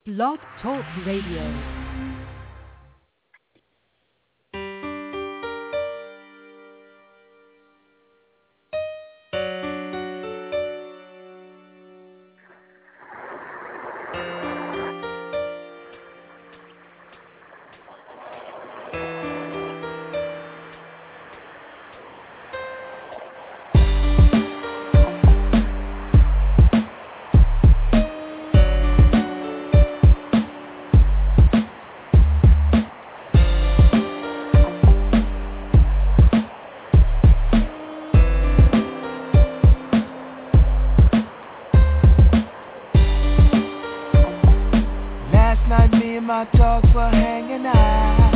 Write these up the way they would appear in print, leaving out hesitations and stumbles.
Blog Talk Radio. My dogs were hanging out,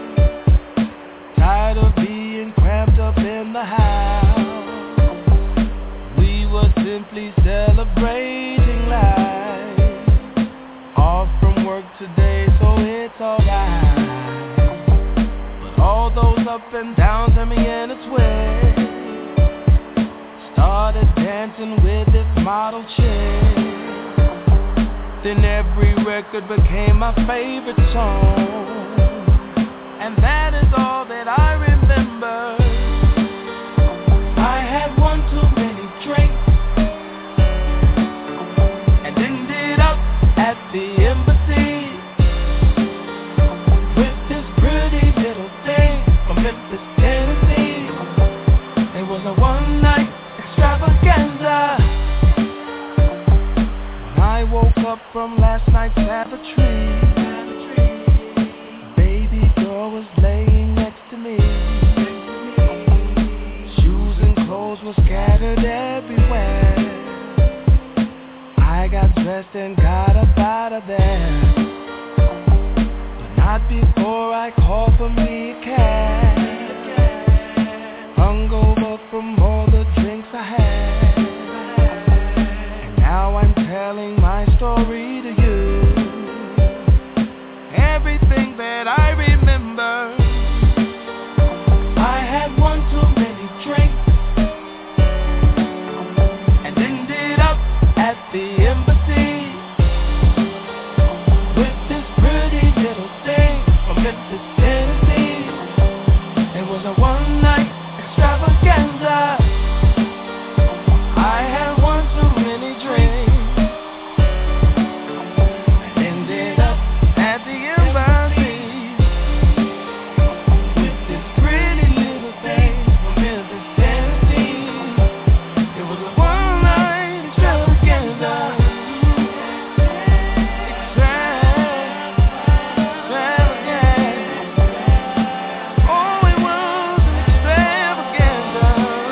tired of being cramped up in the house. We were simply celebrating life, off from work today, so it's alright. But all those up and downs had me in a twist. Started dancing with this model chick. Then every record became my favorite song, and that is all that I remember. I had one too many drinks and ended up at the embassy with this pretty little thing from Memphis, Tennessee. It was a one-night extravaganza. I woke up from last night's savagery. Baby girl was laying next to me. Shoes and clothes were scattered everywhere. I got dressed and got up out of there, but not before I called for me a cab. Hungover from all the drinks I had. Now I'm telling my story to you. Everything that I remember. I had one too many drinks and ended up at the embassy with this pretty little thing from Memphis, Tennessee. It was a one-night extravaganza. I had one too many drinks and ended up at the embassy with this pretty little thing from Memphis, Tennessee. It was a one-night extravaganza. Extravaganza. Oh, it was an extravaganza.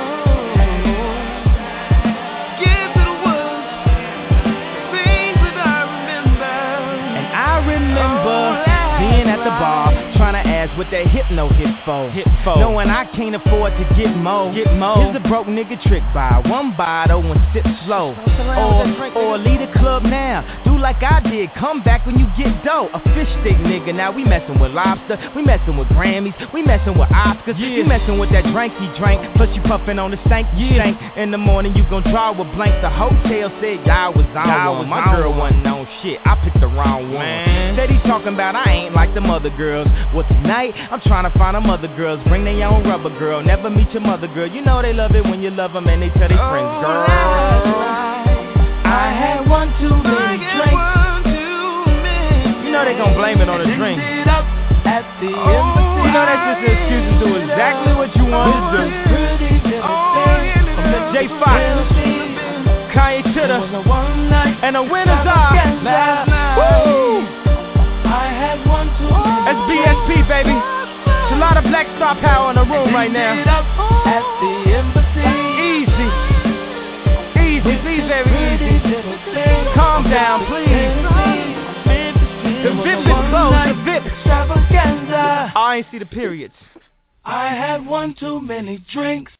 Being at the bar, trying to ask what that hypno hit for. Knowing I can't afford to get more. Here's a broke nigga trick, buy one bottle and sip slow. Or leave the club now, do like I did, come back when you get dough. A fish stick nigga, now we messing with lobster, we messing with Grammys, we messing with Oscars, you messing with that drink he drank, plus you puffing on the stank. In the morning you gon' draw a blank. The hotel said y'all was on one. My girl wasn't on shit, I picked the wrong one. Said he talking about I ain't like them other girls. Well tonight, I'm trying to find them other girls. Bring their own rubber girl, never meet your mother girl. You know they love it when you love them and they tell their friends, girl. I had one too many drinks. You know they gon' blame it on the drink. You know that's just an excuse to do exactly what you want to do. From the J Fox, Kanye Titter, and the winners are woo! That's BSP, baby. It's a lot of black star power in the room right now. Easy, baby, easy. Calm down, please. The VIP is closed, the VIP. I ain't see the periods. I had one too many drinks.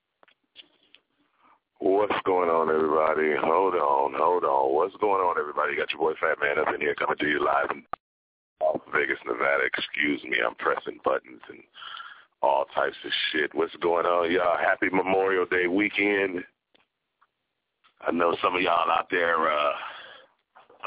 What's going on, everybody? Hold on. What's going on, everybody? You got your boy Fat Man up in here coming to you live in Vegas, Nevada. Excuse me, I'm pressing buttons and all types of shit. What's going on, y'all? Happy Memorial Day weekend. I know some of y'all out there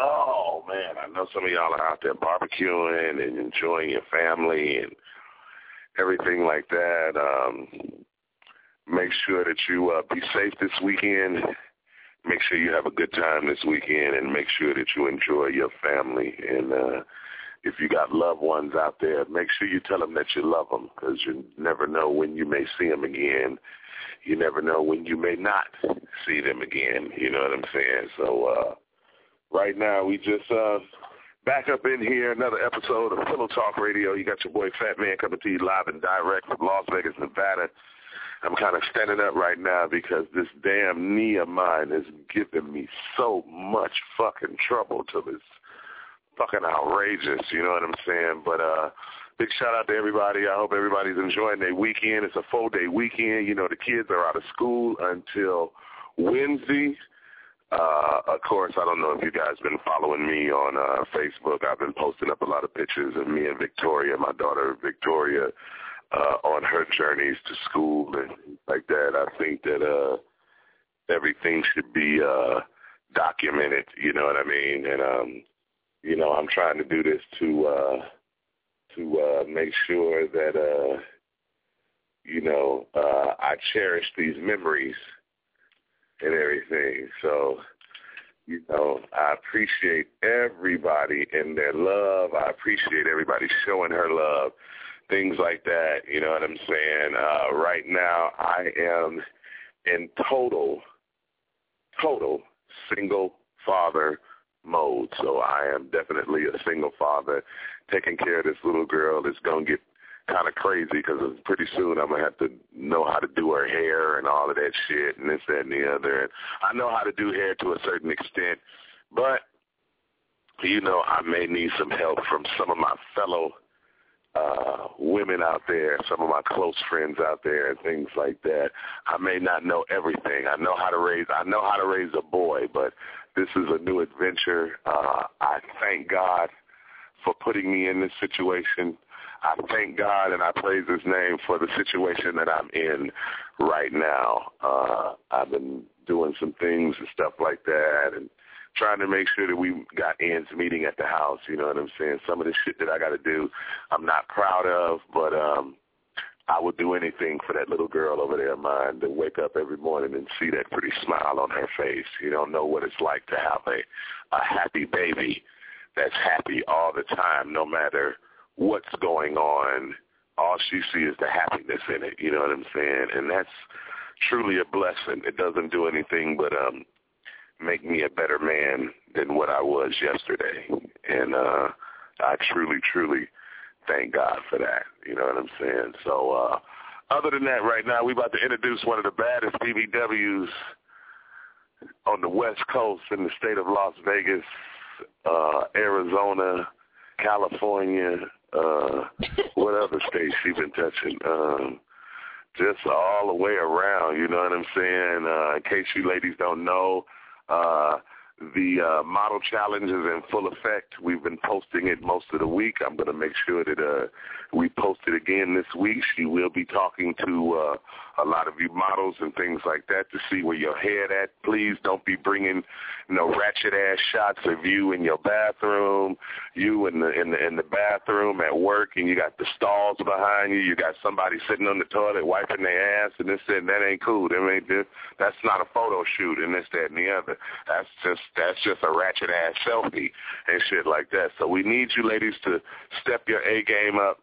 Oh, man, I know some of y'all are out there barbecuing and enjoying your family and everything like that. Make sure that you be safe this weekend. Make sure you have a good time this weekend, and make sure that you enjoy your family. And if you got loved ones out there, make sure you tell them that you love them, because you never know when you may see them again. You never know when you may not see them again. You know what I'm saying? So right now we just back up in here, another episode of Pillow Talk Radio. You got your boy Fat Man coming to you live and direct from Las Vegas, Nevada. I'm kind of standing up right now because this damn knee of mine is giving me so much fucking trouble till it's fucking outrageous, you know what I'm saying? But big shout out to everybody. I hope everybody's enjoying their weekend. It's a 4-day weekend. You know, the kids are out of school until Wednesday. Of course, I don't know if you guys been following me on Facebook. I've been posting up a lot of pictures of me and Victoria, my daughter Victoria, on her journeys to school and like that. I think that everything should be documented, you know what I mean? And, you know, I'm trying to do this to make sure that, you know, I cherish these memories and everything. So, you know, I appreciate everybody and their love. I appreciate everybody showing her love. Things like that, you know what I'm saying? Right now, I am in total single father mode. So I am definitely a single father taking care of this little girl. It's going to get kind of crazy because pretty soon I'm going to have to know how to do her hair and all of that shit and this, that, and the other. And I know how to do hair to a certain extent, but, you know, I may need some help from some of my fellow women out there, some of my close friends out there, and things like that. I may not know everything. I know how to raise a boy, but this is a new adventure. I thank God for putting me in this situation. I thank God and I praise His name for the situation that I'm in right now. I've been doing some things and stuff like that, and trying to make sure that we got ends meeting at the house, you know what I'm saying? Some of the shit that I got to do, I'm not proud of, but I would do anything for that little girl over there of mine to wake up every morning and see that pretty smile on her face. You don't know what it's like to have a happy baby that's happy all the time, no matter what's going on. All she sees is the happiness in it, you know what I'm saying? And that's truly a blessing. It doesn't do anything but make me a better man than what I was yesterday. And I truly, truly thank God for that. You know what I'm saying? So other than that, right now, we about to introduce one of the baddest BBWs on the West Coast in the state of Las Vegas, Arizona, California, what other states she been touching? Just all the way around, you know what I'm saying? In case you ladies don't know, the model challenge is in full effect. We've been posting it most of the week. I'm going to make sure that we post it again this week. She will be talking to a lot of you models and things like that to see where your head at. Please don't be bringing no ratchet-ass shots of you in your bathroom, you in the bathroom at work, and you got the stalls behind you. You got somebody sitting on the toilet wiping their ass, and this, that ain't cool. That's not a photo shoot, and this, that, and the other. That's just a ratchet-ass selfie and shit like that. So we need you ladies to step your A game up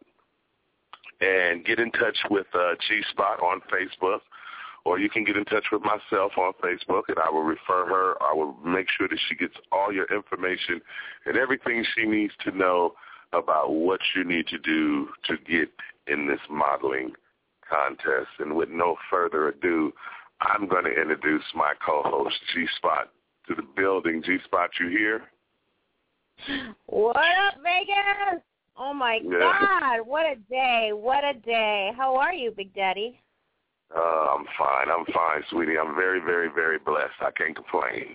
and get in touch with G-Spot on Facebook, or you can get in touch with myself on Facebook, and I will refer her. I will make sure that she gets all your information and everything she needs to know about what you need to do to get in this modeling contest. And with no further ado, I'm going to introduce my co-host, G-Spot, to the building. G-Spot, you here? What up, Vegas? Oh, my God. What a day. What a day. How are you, Big Daddy? I'm fine, sweetie. I'm very, very, very blessed. I can't complain.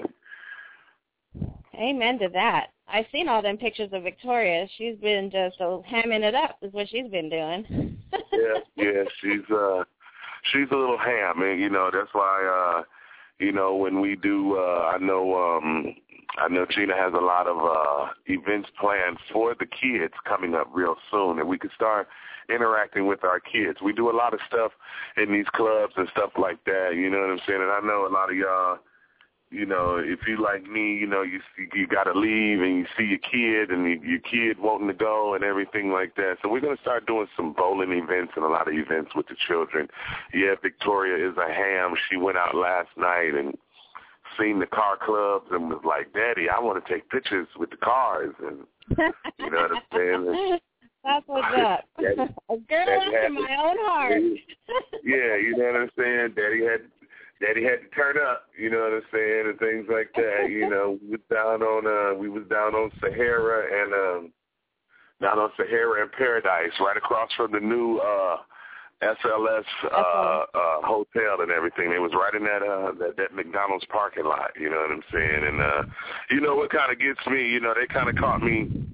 Amen to that. I've seen all them pictures of Victoria. She's been just hamming it up is what she's been doing. yeah, she's a little ham, and, you know, that's why, you know, when we do, I know I know Gina has a lot of events planned for the kids coming up real soon, and we could start interacting with our kids. We do a lot of stuff in these clubs and stuff like that, you know what I'm saying? And I know a lot of y'all, you know, if you like me, you know, you got to leave and you see your kid and your kid wanting to go and everything like that. So we're going to start doing some bowling events and a lot of events with the children. Yeah, Victoria is a ham. She went out last night and seen the car clubs and was like, Daddy, I want to take pictures with the cars. And you know what I'm saying? That's what's up. A girl after my own heart. Yeah, you know what I'm saying? Daddy had to turn up, you know what I'm saying, and things like that. You know, we was down on Sahara and Paradise, right across from the new SLS hotel and everything. It was right in that McDonald's parking lot, you know what I'm saying? And you know what kind of gets me, you know, they kind of caught me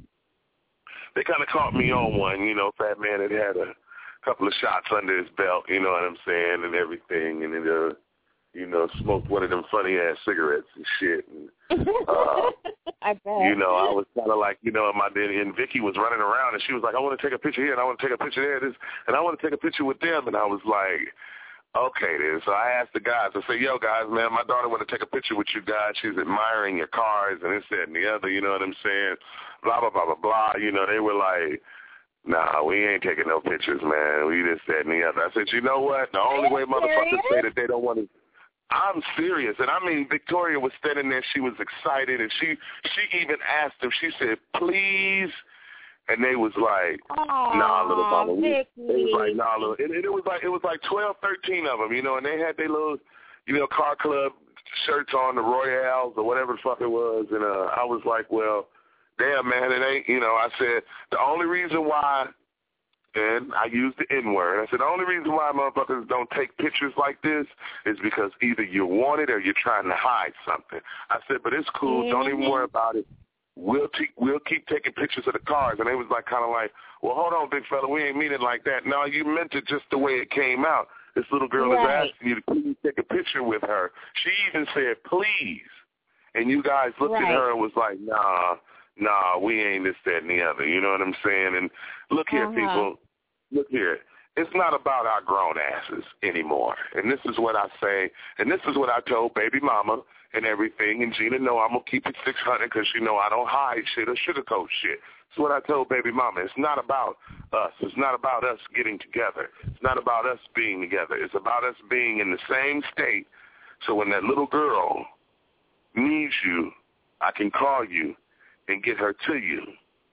on one, you know. Fat Man had a couple of shots under his belt, you know what I'm saying, and everything, and it, you know, smoked one of them funny-ass cigarettes and shit. And, I bet. you know, I was kind of like, you know, and Vicky was running around, and she was like, I want to take a picture here, and I want to take a picture there, and I want to take a picture with them. And I was like, okay, then. So I asked the guys, I said, yo, guys, man, my daughter want to take a picture with you guys. She's admiring your cars and this, that, and the other, you know what I'm saying? Blah, blah, blah, blah, blah. You know, they were like, nah, we ain't taking no pictures, man. We this, that, and the other. I said, you know what? The only way motherfuckers say that they don't want to, I'm serious. And I mean, Victoria was standing there. She was excited, and she even asked them. She said, please. And they was like, nah, little mama. They was like, nah, little. And it was like 12, 13 of them, you know, and they had their little, you know, car club shirts on, the Royales or whatever the fuck it was. And I was like, well, damn, man, it ain't, you know, I said, the only reason why, and I used the N-word, I said, the only reason why motherfuckers don't take pictures like this is because either you want it or you're trying to hide something. I said, but it's cool. Don't even worry about it. We'll keep taking pictures of the cars. And they was like, kind of like, well, hold on, big fella, we ain't mean it like that. No, you meant it just the way it came out. This little girl is asking you to please take a picture with her. She even said, please. And you guys looked at her and was like, nah, we ain't this, that, and the other. You know what I'm saying? And look here, people. Look here. It's not about our grown asses anymore. And this is what I say, and this is what I told baby mama and everything. And Gina know I'm going to keep it 600 because she know I don't hide shit or sugarcoat shit. It's what I told baby mama. It's not about us. It's not about us getting together. It's not about us being together. It's about us being in the same state so when that little girl needs you, I can call you and get her to you.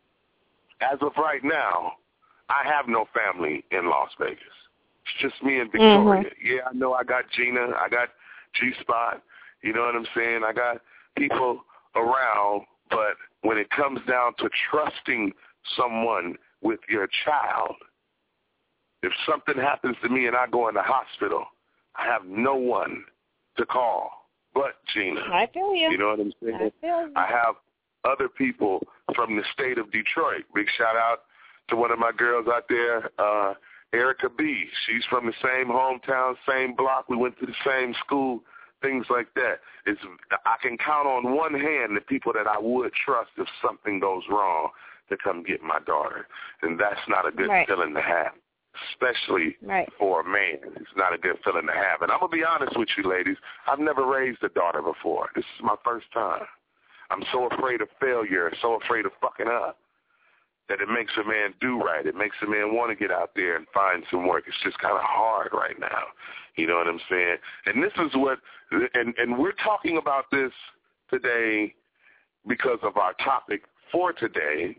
As of right now, I have no family in Las Vegas. It's just me and Victoria. Yeah, I know I got Gina. I got G-Spot. You know what I'm saying? I got people around, but when it comes down to trusting someone with your child, if something happens to me and I go in the hospital, I have no one to call but Gina. I feel you. You know what I'm saying? I feel you. I have other people from the state of Detroit. Big shout out to one of my girls out there, Erica B. She's from the same hometown, same block. We went to the same school, things like that. I can count on one hand the people that I would trust if something goes wrong to come get my daughter. And that's not a good feeling to have, especially for a man. It's not a good feeling to have. And I'm going to be honest with you, ladies. I've never raised a daughter before. This is my first time. I'm so afraid of failure, so afraid of fucking up, that it makes a man do right. It makes a man want to get out there and find some work. It's just kind of hard right now. You know what I'm saying? And this is what, and we're talking about this today because of our topic for today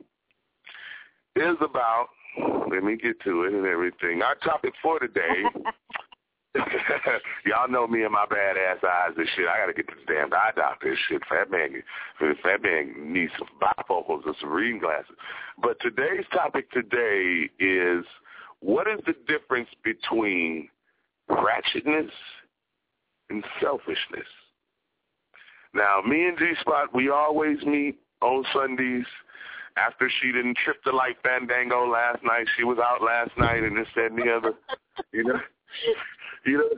is about, let me get to it and everything. Our topic for today, y'all know me and my badass eyes and shit. I got to get this damn eye doctor and shit. Fat man needs some bifocals and some reading glasses. But today's topic today is, what is the difference between ratchetness and selfishness? Now, me and G-Spot, we always meet on Sundays. After she didn't trip the light fandango last night, she was out last night and this, that, and the other. You know,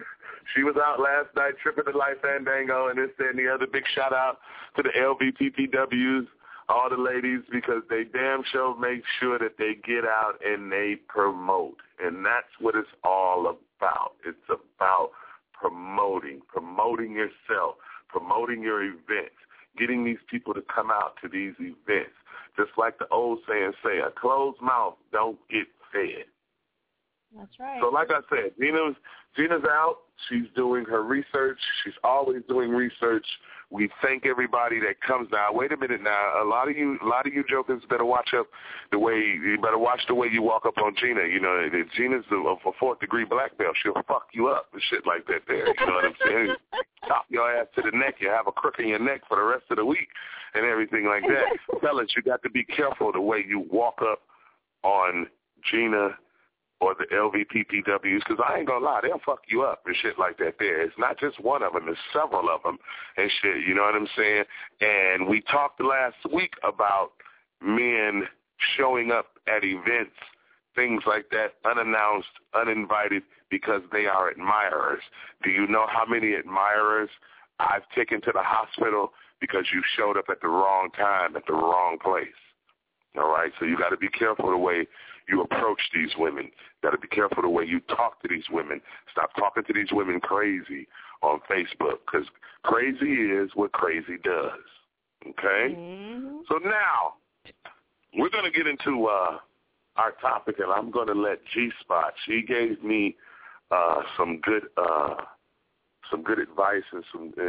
She was out last night tripping the Life Fandango and this, that, and the other. Big shout out to the LVPPWs, all the ladies, because they damn sure make sure that they get out and they promote. And that's what it's all about. It's about promoting yourself, promoting your events, getting these people to come out to these events. Just like the old saying say, a closed mouth don't get fed. That's right. So like I said, Gina's out. She's doing her research. She's always doing research. We thank everybody that comes now. Wait a minute now. A lot of you jokers better watch the way you walk up on Gina. You know, Gina's a fourth-degree black belt. She'll fuck you up and shit like that there. You know what I'm saying? Chop your ass to the neck. You have a crook in your neck for the rest of the week and everything like that. Fellas, you got to be careful the way you walk up on Gina or the LVPPWs, because I ain't going to lie, they'll fuck you up and shit like that there. It's not just one of them. There's several of them and shit, you know what I'm saying? And we talked last week about men showing up at events, things like that, unannounced, uninvited, because they are admirers. Do you know how many admirers I've taken to the hospital because you showed up at the wrong time, at the wrong place? All right, so you got to be careful the way you approach these women. You got to be careful the way you talk to these women. Stop talking to these women crazy on Facebook, because crazy is what crazy does. Okay? Mm-hmm. So now we're going to get into our topic, and I'm going to let G-Spot. She gave me some good advice and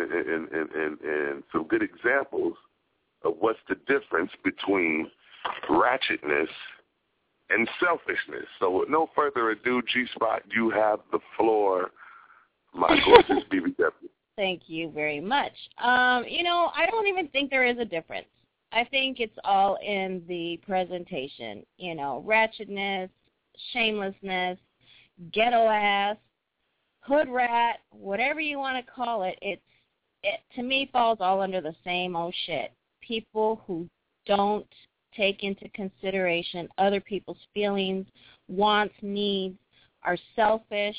some good examples of what's the difference between ratchetness and selfishness. So with no further ado, G-Spot, you have the floor, my gorgeous BBW. Thank you very much. I don't even think there is a difference. I think it's all in the presentation. You know, ratchetness, shamelessness, ghetto ass, hood rat, whatever you want to call it, it to me falls all under the same old shit. People who don't take into consideration other people's feelings, wants, needs, are selfish,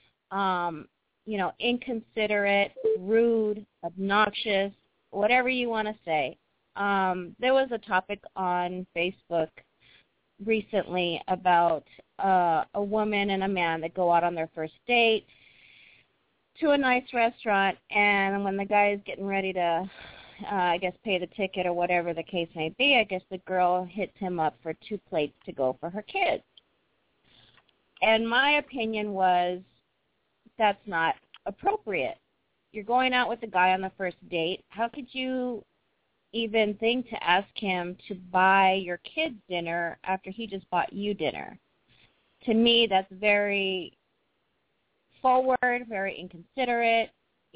inconsiderate, rude, obnoxious, whatever you want to say. There was a topic on Facebook recently about a woman and a man that go out on their first date to a nice restaurant, and when the guy is getting ready to pay the ticket or whatever the case may be, I guess the girl hits him up for 2 plates to go for her kids. And my opinion was that's not appropriate. You're going out with the guy on the first date. How could you even think to ask him to buy your kids dinner after he just bought you dinner? To me, that's very forward, very inconsiderate,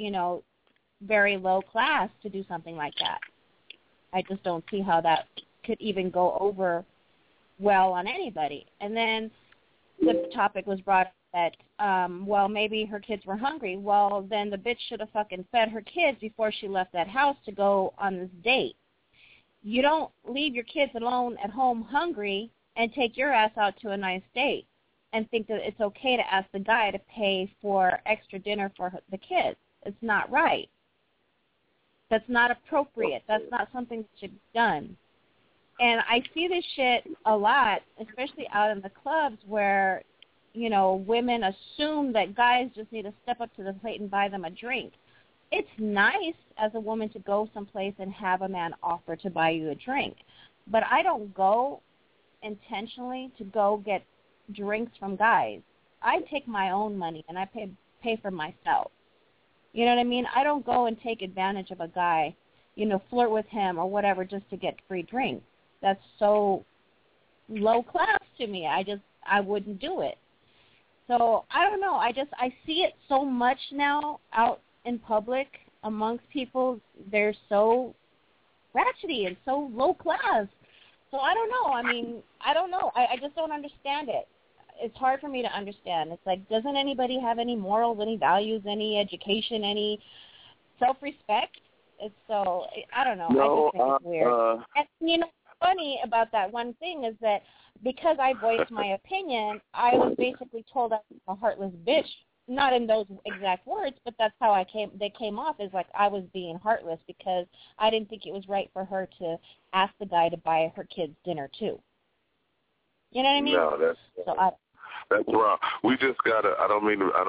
very low class to do something like that. I just don't see how that could even go over well on anybody. And then the topic was brought up that, maybe her kids were hungry. Well, then the bitch should have fucking fed her kids before she left that house to go on this date. You don't leave your kids alone at home hungry and take your ass out to a nice date and think that it's okay to ask the guy to pay for extra dinner for the kids. It's not right. That's not appropriate. That's not something that should be done. And I see this shit a lot, especially out in the clubs where, women assume that guys just need to step up to the plate and buy them a drink. It's nice as a woman to go someplace and have a man offer to buy you a drink. But I don't go intentionally to go get drinks from guys. I take my own money and I pay for myself. You know what I mean? I don't go and take advantage of a guy, flirt with him or whatever just to get free drinks. That's so low class to me. I wouldn't do it. So I don't know. I see it so much now out in public amongst people. They're so ratchety and so low class. So I don't know. I don't know. I just don't understand it. It's hard for me to understand. It's like, doesn't anybody have any morals, any values, any education, any self-respect? It's so, I don't know. No, I just think it's weird. And, what's funny about that one thing is that because I voiced my opinion, I was basically told I was a heartless bitch not in those exact words, but that's how they came off, as like I was being heartless because I didn't think it was right for her to ask the guy to buy her kids dinner too. You know what I mean? No, that's wrong. We just got I don't mean to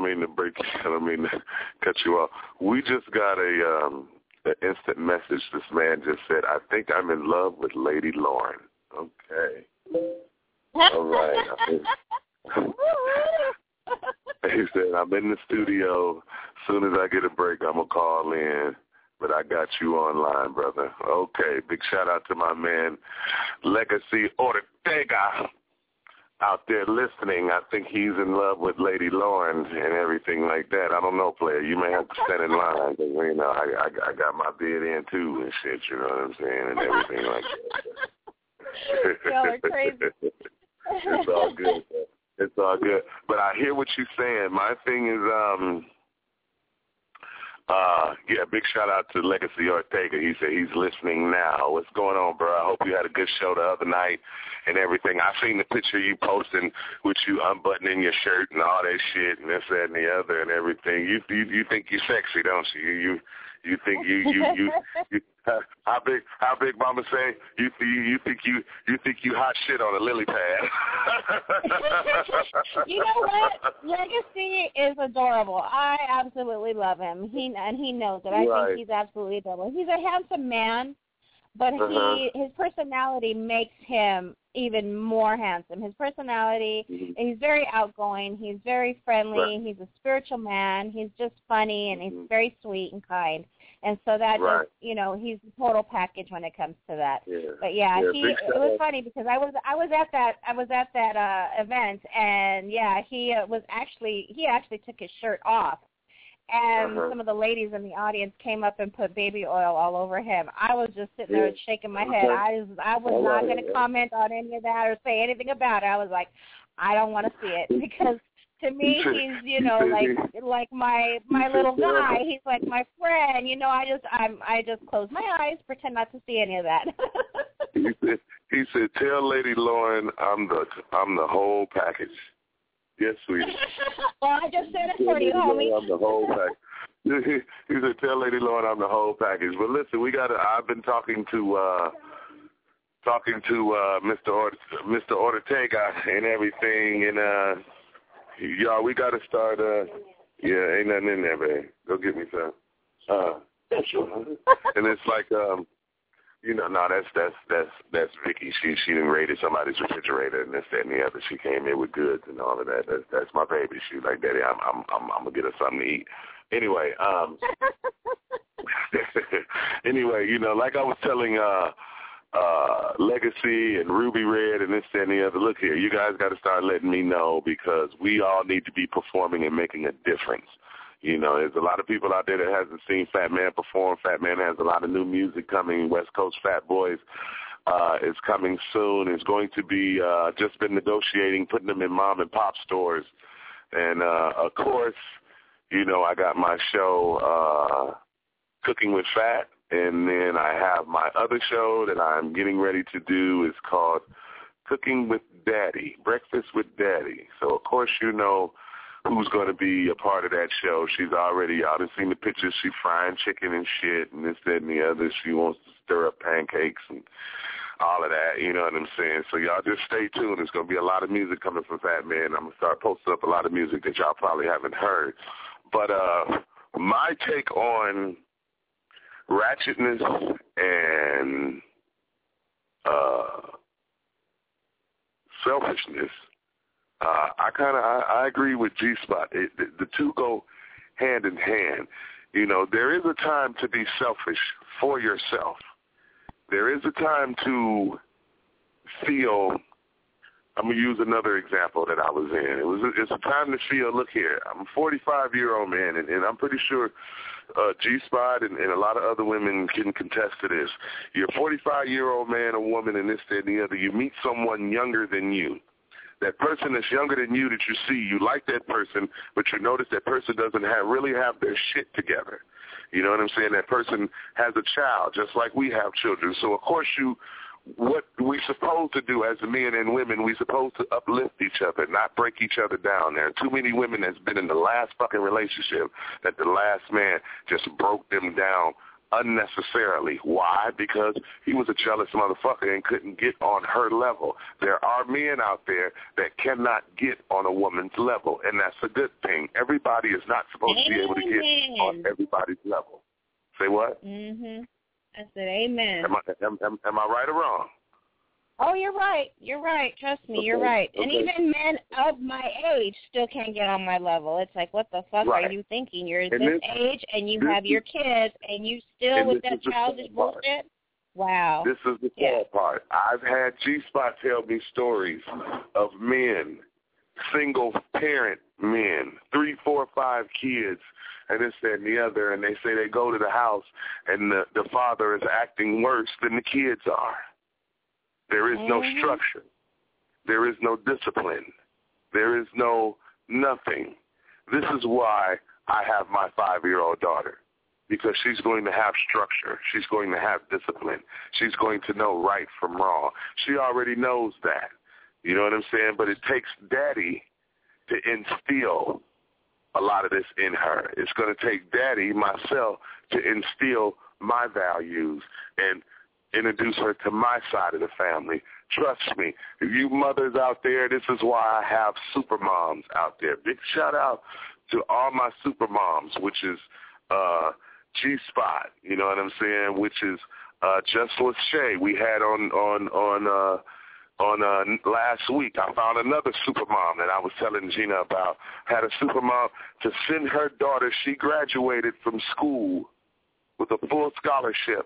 cut you off. We just got an instant message. This man just said, "I think I'm in love with Lady Lauren." Okay. All right. He said, "I'm in the studio. As soon as I get a break, I'm going to call in. But I got you online, brother." Okay. Big shout out to my man, Legacy Ortega, out there listening. I think he's in love with Lady Lauren and everything like that. I don't know, player. You may have to stand in line because, you know, I got my bid in too and shit, you know what I'm saying, and everything like that. Y'all are crazy. It's all good. It's all good. But I hear what you're saying. My thing is, big shout out to Legacy Ortega. He said he's listening now. What's going on, bro? I hope you had a good show the other night and everything. I seen the picture you posting with you unbuttoning your shirt and all that shit and this, that, and the other and everything. You think you're sexy, don't you? You think you how big Mama say? You think you hot shit on a lily pad. You know what? Legacy is adorable. I absolutely love him. He knows it. I think he's absolutely adorable. He's a handsome man, but his personality makes him even more handsome. His personality, he's very outgoing. He's very friendly. He's a spiritual man. He's just funny, and he's very sweet and kind. And so that just, you know, he's the total package when it comes to that. Yeah. But it was funny because I was at that event, and he actually took his shirt off. And some of the ladies in the audience came up and put baby oil all over him. I was just sitting there shaking my head. I was not going to comment on any of that or say anything about it. I was like, I don't want to see it because to me he's, you know, like my little guy. He's like my friend. You know, I just close my eyes, pretend not to see any of that. He said, "Tell Lady Lauren I'm the whole package." Yes, sweetie. Well, I just said it for you, homie. I'm the whole package. He said, "Tell Lady Lauren I'm the whole package." But listen, I've been talking to Mr. Ortega and everything, and y'all, we got to start. Ain't nothing in there, babe. Go get me some. And it's like, you know, no, that's Vicky. She done raided somebody's refrigerator and this, that, and the other. She came in with goods and all of that. That's my baby. She's like, "Daddy, I'm gonna get her something to eat." Anyway, you know, like I was telling Legacy and Ruby Red and this, that, and the other. Look here, you guys got to start letting me know because we all need to be performing and making a difference. You know, there's a lot of people out there that hasn't seen Fat Man perform. Fat Man has a lot of new music coming. West Coast Fat Boys is coming soon. It's going to be just been negotiating, putting them in mom and pop stores. And, of course, you know, I got my show, Cooking with Fat. And then I have my other show that I'm getting ready to do. It's called Cooking with Daddy, Breakfast with Daddy. So, of course, you know who's going to be a part of that show. She's already out and seen the pictures. She's frying chicken and shit and this, that, and the other. She wants to stir up pancakes and all of that, you know what I'm saying? So y'all just stay tuned. There's going to be a lot of music coming from Fat Man. I'm going to start posting up a lot of music that y'all probably haven't heard. But my take on ratchetness and selfishness, I agree with G-Spot. The two go hand in hand. You know, there is a time to be selfish for yourself. There is a time to feel. I'm going to use another example that I was in. It's a time to feel, look here, I'm a 45-year-old man, and I'm pretty sure G-Spot and a lot of other women can contest to this. You're a 45-year-old man or woman and this, that, and the other. You meet someone younger than you. That person that's younger than you that you see, you like that person, but you notice that person doesn't really have their shit together. You know what I'm saying? That person has a child, just like we have children. So, of course, you what we supposed to do as men and women, we supposed to uplift each other, not break each other down. There are too many women that's been in the last fucking relationship that the last man just broke them down unnecessarily. Why? Because he was a jealous motherfucker and couldn't get on her level. There are men out there that cannot get on a woman's level, and that's a good thing. Everybody is not supposed to be able to get on everybody's level. Say what? Mhm. I said amen. Am I right or wrong? Oh, you're right. You're right. Trust me, you're right. And even men of my age still can't get on my level. It's like, what the fuck are you thinking? You're this age and you have your kids and you still with that childish bullshit? Wow. This is the sad part. I've had G-Spot tell me stories of men, single parent men, 3, 4, 5 kids, and this, that, and the other, and they say they go to the house and the father is acting worse than the kids are. There is no structure. There is no discipline. There is no nothing. This is why I have my 5-year-old daughter, because she's going to have structure. She's going to have discipline. She's going to know right from wrong. She already knows that. You know what I'm saying? But it takes daddy to instill a lot of this in her. It's going to take daddy, myself, to instill my values and introduce her to my side of the family. Trust me, you mothers out there, this is why I have super moms out there. Big shout out to all my super moms, which is G-Spot, you know what I'm saying, which is Just Lachey. We had on last week. I found another super mom that I was telling Gina about. Had a super mom to send her daughter. She graduated from school with a full scholarship,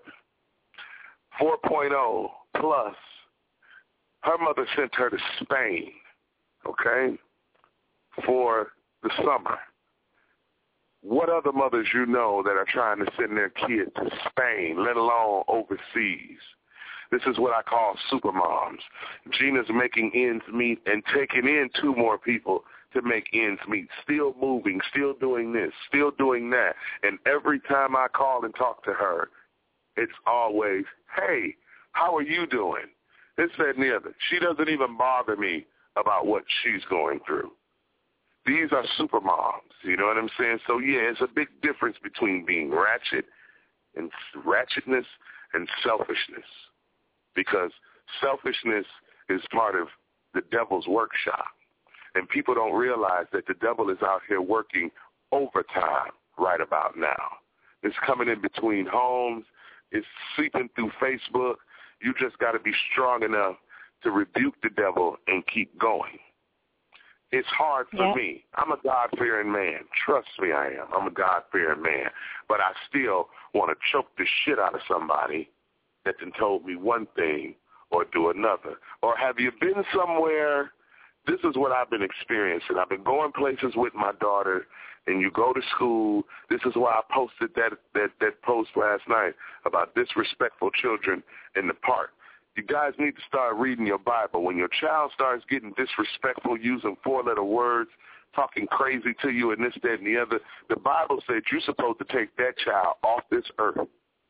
4.0 plus. Her mother sent her to Spain, okay, for the summer. What other mothers you know that are trying to send their kid to Spain, let alone overseas? This is what I call super moms. Gina's making ends meet and taking in 2 more people to make ends meet, still moving, still doing this, still doing that. And every time I call and talk to her, it's always, hey, how are you doing? This, that, and the other. She doesn't even bother me about what she's going through. These are super moms, you know what I'm saying? So, yeah, it's a big difference between being ratchet and ratchetness and selfishness, because selfishness is part of the devil's workshop. And people don't realize that the devil is out here working overtime right about now. It's coming in between homes. It's seeping through Facebook. You just got to be strong enough to rebuke the devil and keep going. It's hard for me. I'm a God-fearing man. Trust me, I am. I'm a God-fearing man. But I still want to choke the shit out of somebody that done told me one thing or do another. Or have you been somewhere? This is what I've been experiencing. I've been going places with my daughter, and you go to school. This is why I posted that post last night about disrespectful children in the park. You guys need to start reading your Bible. When your child starts getting disrespectful, using 4-letter words, talking crazy to you and this, that, and the other, the Bible said you're supposed to take that child off this earth.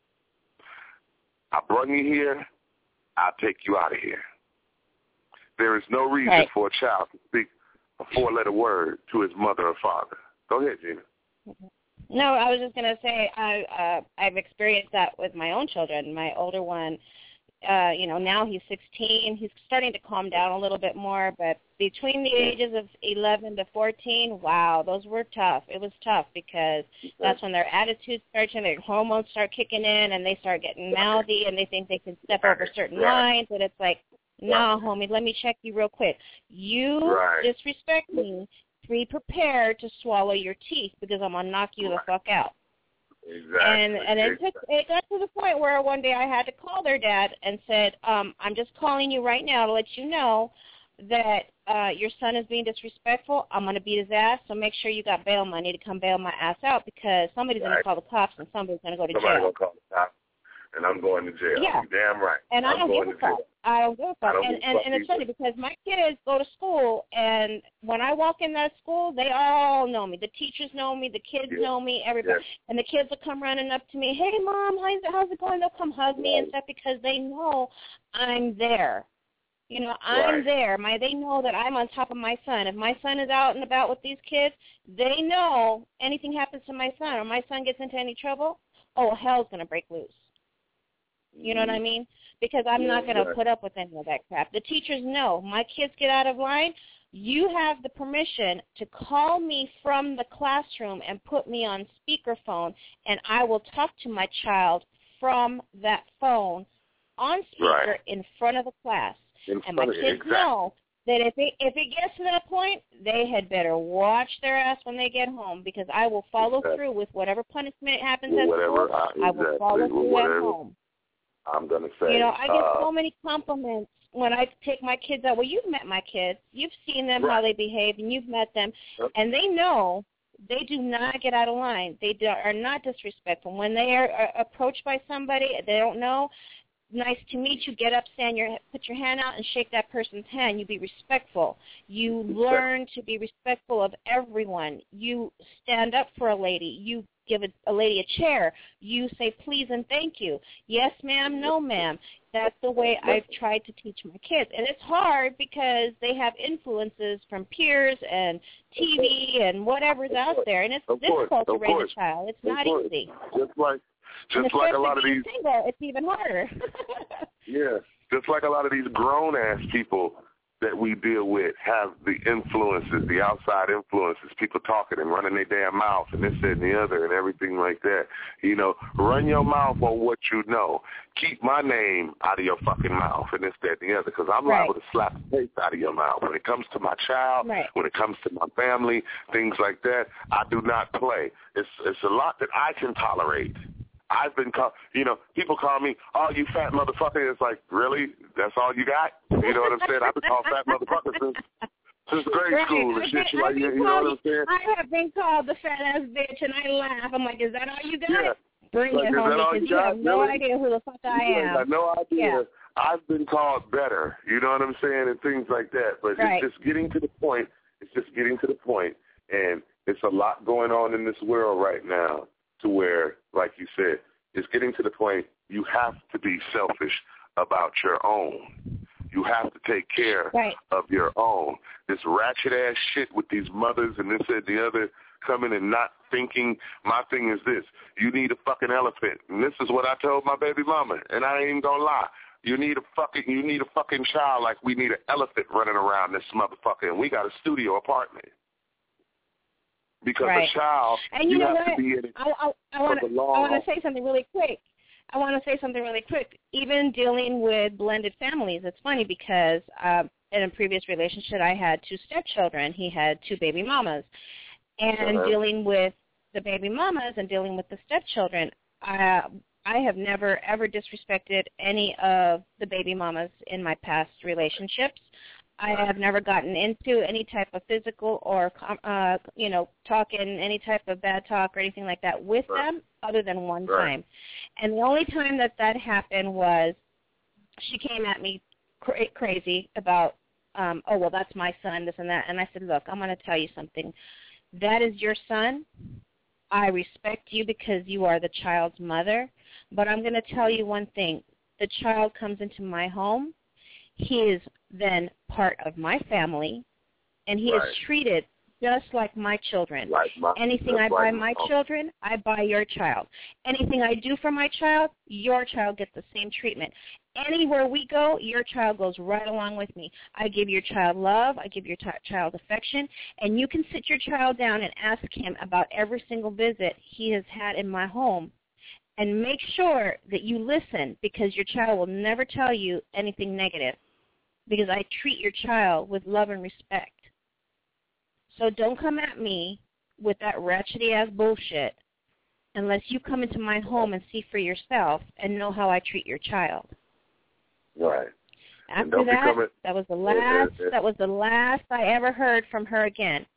I brought you here. I'll take you out of here. There is no reason for a child to speak a 4-letter word to his mother or father. Go ahead, Gina. No, I was just going to say I've experienced that with my own children. My older one, now he's 16. He's starting to calm down a little bit more, but between the ages of 11 to 14, wow, those were tough. It was tough because that's when their attitudes start changing, their hormones start kicking in, and they start getting mouthy, and they think they can step over certain lines, and it's like, no, homie, let me check you real quick. You disrespect me. Be prepared to swallow your teeth because I'm going to knock you the fuck out. Exactly. And it got to the point where one day I had to call their dad and said, I'm just calling you right now to let you know that your son is being disrespectful. I'm going to beat his ass, so make sure you got bail money to come bail my ass out because somebody's going to call the cops and somebody's going to go to jail. Somebody's going to call the cops. and I'm going to jail. Yeah. You're damn right. And I don't give a fuck. I don't give a fuck. And it's funny because my kids go to school, and when I walk in that school, they all know me. The teachers know me. The kids know me. Everybody. Yeah. And the kids will come running up to me, hey, Mom, how's it going? They'll come hug me and stuff because they know I'm there. You know, I'm there. They know that I'm on top of my son. If my son is out and about with these kids, they know anything happens to my son or my son gets into any trouble, oh, hell's going to break loose. You know what I mean? Because I'm not going to put up with any of that crap. The teachers know. My kids get out of line. You have the permission to call me from the classroom and put me on speakerphone, and I will talk to my child from that phone on speaker in front of the class. And my kids know that if it gets to that point, they had better watch their ass when they get home because I will follow through with whatever punishment happens at school. I will follow through at home. I'm going to say. You know, I get so many compliments when I take my kids out. Well, you've met my kids. You've seen them, how they behave, and you've met them. And they know they do not get out of line. They are not disrespectful. When they are approached by somebody they don't know, nice to meet you, get up, put your hand out and shake that person's hand. You be respectful. You learn to be respectful of everyone. You stand up for a lady. You give a lady a chair. You say please and thank you. Yes, ma'am, no, ma'am. That's the way I've tried to teach my kids. And it's hard because they have influences from peers and TV and whatever's out there. And it's difficult to raise a child. It's not easy. Just like a lot of these single, it's even harder. Yeah. Just like a lot of these grown-ass people that we deal with have the influences, the outside influences, people talking and running their damn mouth and this, that, and the other and everything like that. You know, run your mouth on what you know. Keep my name out of your fucking mouth and this, that, and the other because I'm liable to slap the face out of your mouth. When it comes to my child, when it comes to my family, things like that, I do not play. It's a lot that I can tolerate. I've been called, you know, people call me, oh, you fat motherfucker. It's like, really? That's all you got? You know what I'm saying? I've been called fat motherfucker since grade school and shit. Like, you know what I'm saying? I have been called the fat-ass bitch, and I laugh. I'm like, is that all you got? Yeah. Bring it home because you have no idea who the fuck I am. I have no idea. Yeah. I've been called better, you know what I'm saying, and things like that. But it's just getting to the point. And it's a lot going on in this world right now. To where, like you said, it's getting to the point you have to be selfish about your own. You have to take care of your own. This ratchet-ass shit with these mothers and this and the other coming and not thinking. My thing is this. You need a fucking elephant. And this is what I told my baby mama, and I ain't even going to lie. You need a fucking child like we need an elephant running around this motherfucker, and we got a studio apartment. Because a child, and you know have what? to be in it I want to say something really quick. Even dealing with blended families, it's funny because in a previous relationship, I had 2 stepchildren. He had 2 baby mamas. And dealing with the baby mamas and dealing with the stepchildren, I have never, ever disrespected any of the baby mamas in my past relationships. I have never gotten into any type of physical or, talking, any type of bad talk or anything like that with them other than one time. And the only time that happened was she came at me crazy about, that's my son, this and that. And I said, look, I'm going to tell you something. That is your son. I respect you because you are the child's mother. But I'm going to tell you one thing. The child comes into my home. He is then part of my family, and he is treated just like my children. Anything I buy my children, I buy your child. Anything I do for my child, your child gets the same treatment. Anywhere we go, your child goes right along with me. I give your child love. I give your child affection. And you can sit your child down and ask him about every single visit he has had in my home. And make sure that you listen because your child will never tell you anything negative. Because I treat your child with love and respect. So don't come at me with that ratchety-ass bullshit unless you come into my home and see for yourself and know how I treat your child. Right. After that, that was the last I ever heard from her again.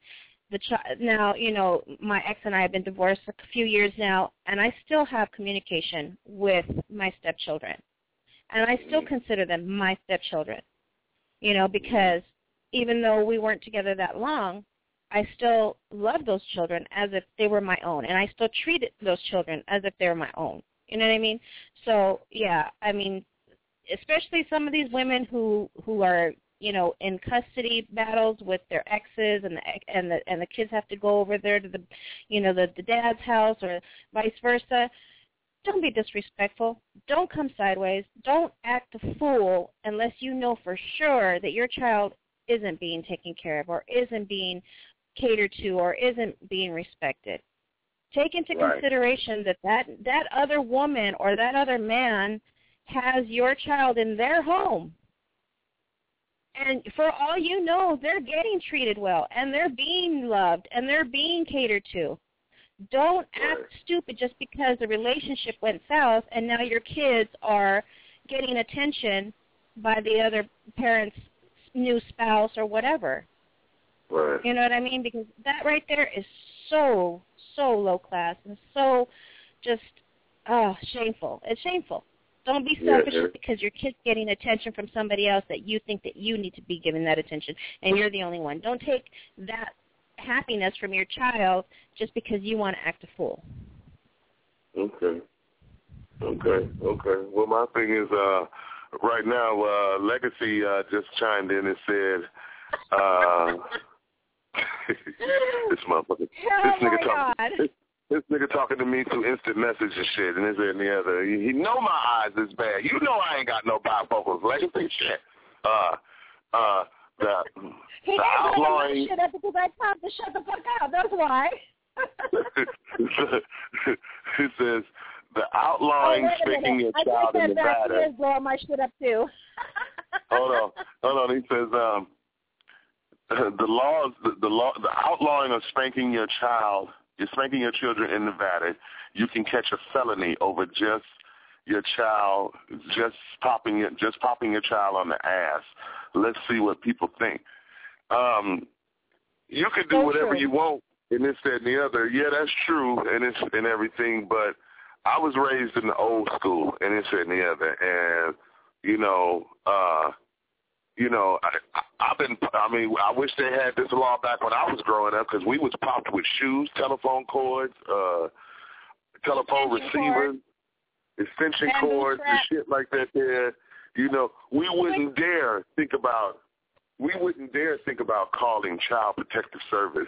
now, my ex and I have been divorced a few years now, and I still have communication with my stepchildren. And I still consider them my stepchildren, because even though we weren't together that long, I still love those children as if they were my own, and I still treated those children as if they were my own. You know what I mean? So, yeah, I mean, especially some of these women who are, in custody battles with their exes, and the kids have to go over there to the dad's house or vice versa. Don't be disrespectful. Don't come sideways. Don't act a fool unless you know for sure that your child isn't being taken care of or isn't being catered to or isn't being respected. Take into consideration that other woman or that other man has your child in their home. And for all you know, they're getting treated well, and they're being loved, and they're being catered to. Don't act stupid just because the relationship went south, and now your kids are getting attention by the other parent's new spouse or whatever. Right. You know what I mean? Because that right there is so low class and so just shameful. It's shameful. Don't be selfish just because your kid's getting attention from somebody else that you think that you need to be giving that attention, and you're the only one. Don't take that happiness from your child just because you want to act a fool. Okay. Well, my thing is, right now, Legacy just chimed in and said, this motherfucker, this nigga talking to me through instant message and shit, and this and the other. He know my eyes is bad. You know I ain't got no bifocals. Legacy shit. He ain't outlawing shit up because I told to shut the fuck out. That's why. He says the outlawing spanking your child in Nevada. He is blowing my shit up too. Hold on. He says the outlawing of spanking your children in Nevada, you can catch a felony over just popping your child on the ass. Let's see what people think. You can do whatever you want and this, that, and the other. Yeah, that's true, and everything. But I was raised in the old school, and this, that, and the other. And I wish they had this law back when I was growing up, because we was popped with shoes, telephone cords, telephone receivers, extension cords, and shit like that. There, we wouldn't dare think about calling Child Protective Service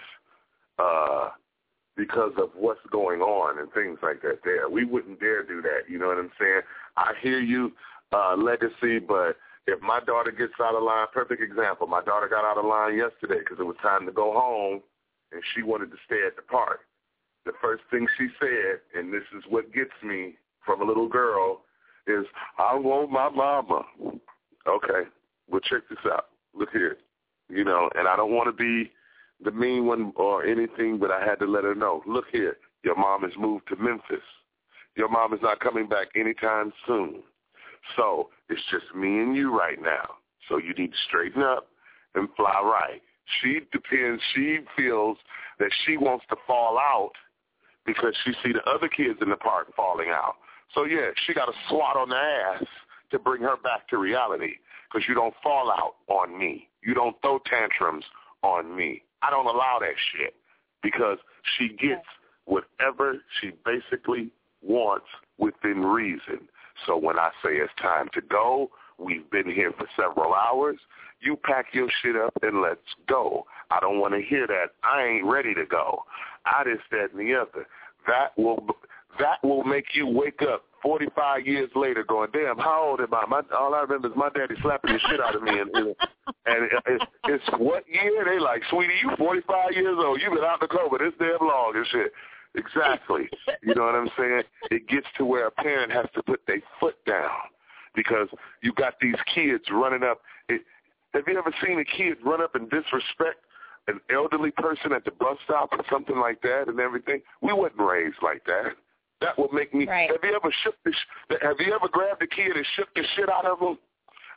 because of what's going on and things like that. There, we wouldn't dare do that. You know what I'm saying? I hear you, Legacy, but if my daughter gets out of line, perfect example, my daughter got out of line yesterday because it was time to go home, and she wanted to stay at the park. The first thing she said, and this is what gets me from a little girl, is, I want my mama. Okay, well, check this out. Look here. And I don't want to be the mean one or anything, but I had to let her know. Look here, your mom has moved to Memphis. Your mom is not coming back anytime soon. So it's just me and you right now. So you need to straighten up and fly right. She feels that she wants to fall out because she see the other kids in the park falling out. So, yeah, she got a swat on the ass to bring her back to reality, because you don't fall out on me. You don't throw tantrums on me. I don't allow that shit, because she gets whatever she basically wants within reason. So when I say it's time to go, we've been here for several hours, you pack your shit up and let's go. I don't want to hear that. I ain't ready to go. I this, that, and the other. That will make you wake up 45 years later going, damn, how old am I? All I remember is my daddy slapping the shit out of me. And it's what year? They like, sweetie, you 45 years old. You've been out in the coma this damn long and shit. Exactly. You know what I'm saying? It gets to where a parent has to put their foot down, because you got these kids running up. Have you ever seen a kid run up and disrespect an elderly person at the bus stop or something like that and everything? We wasn't raised like that. That would make me. Right. Have you ever grabbed a kid and shook the shit out of him?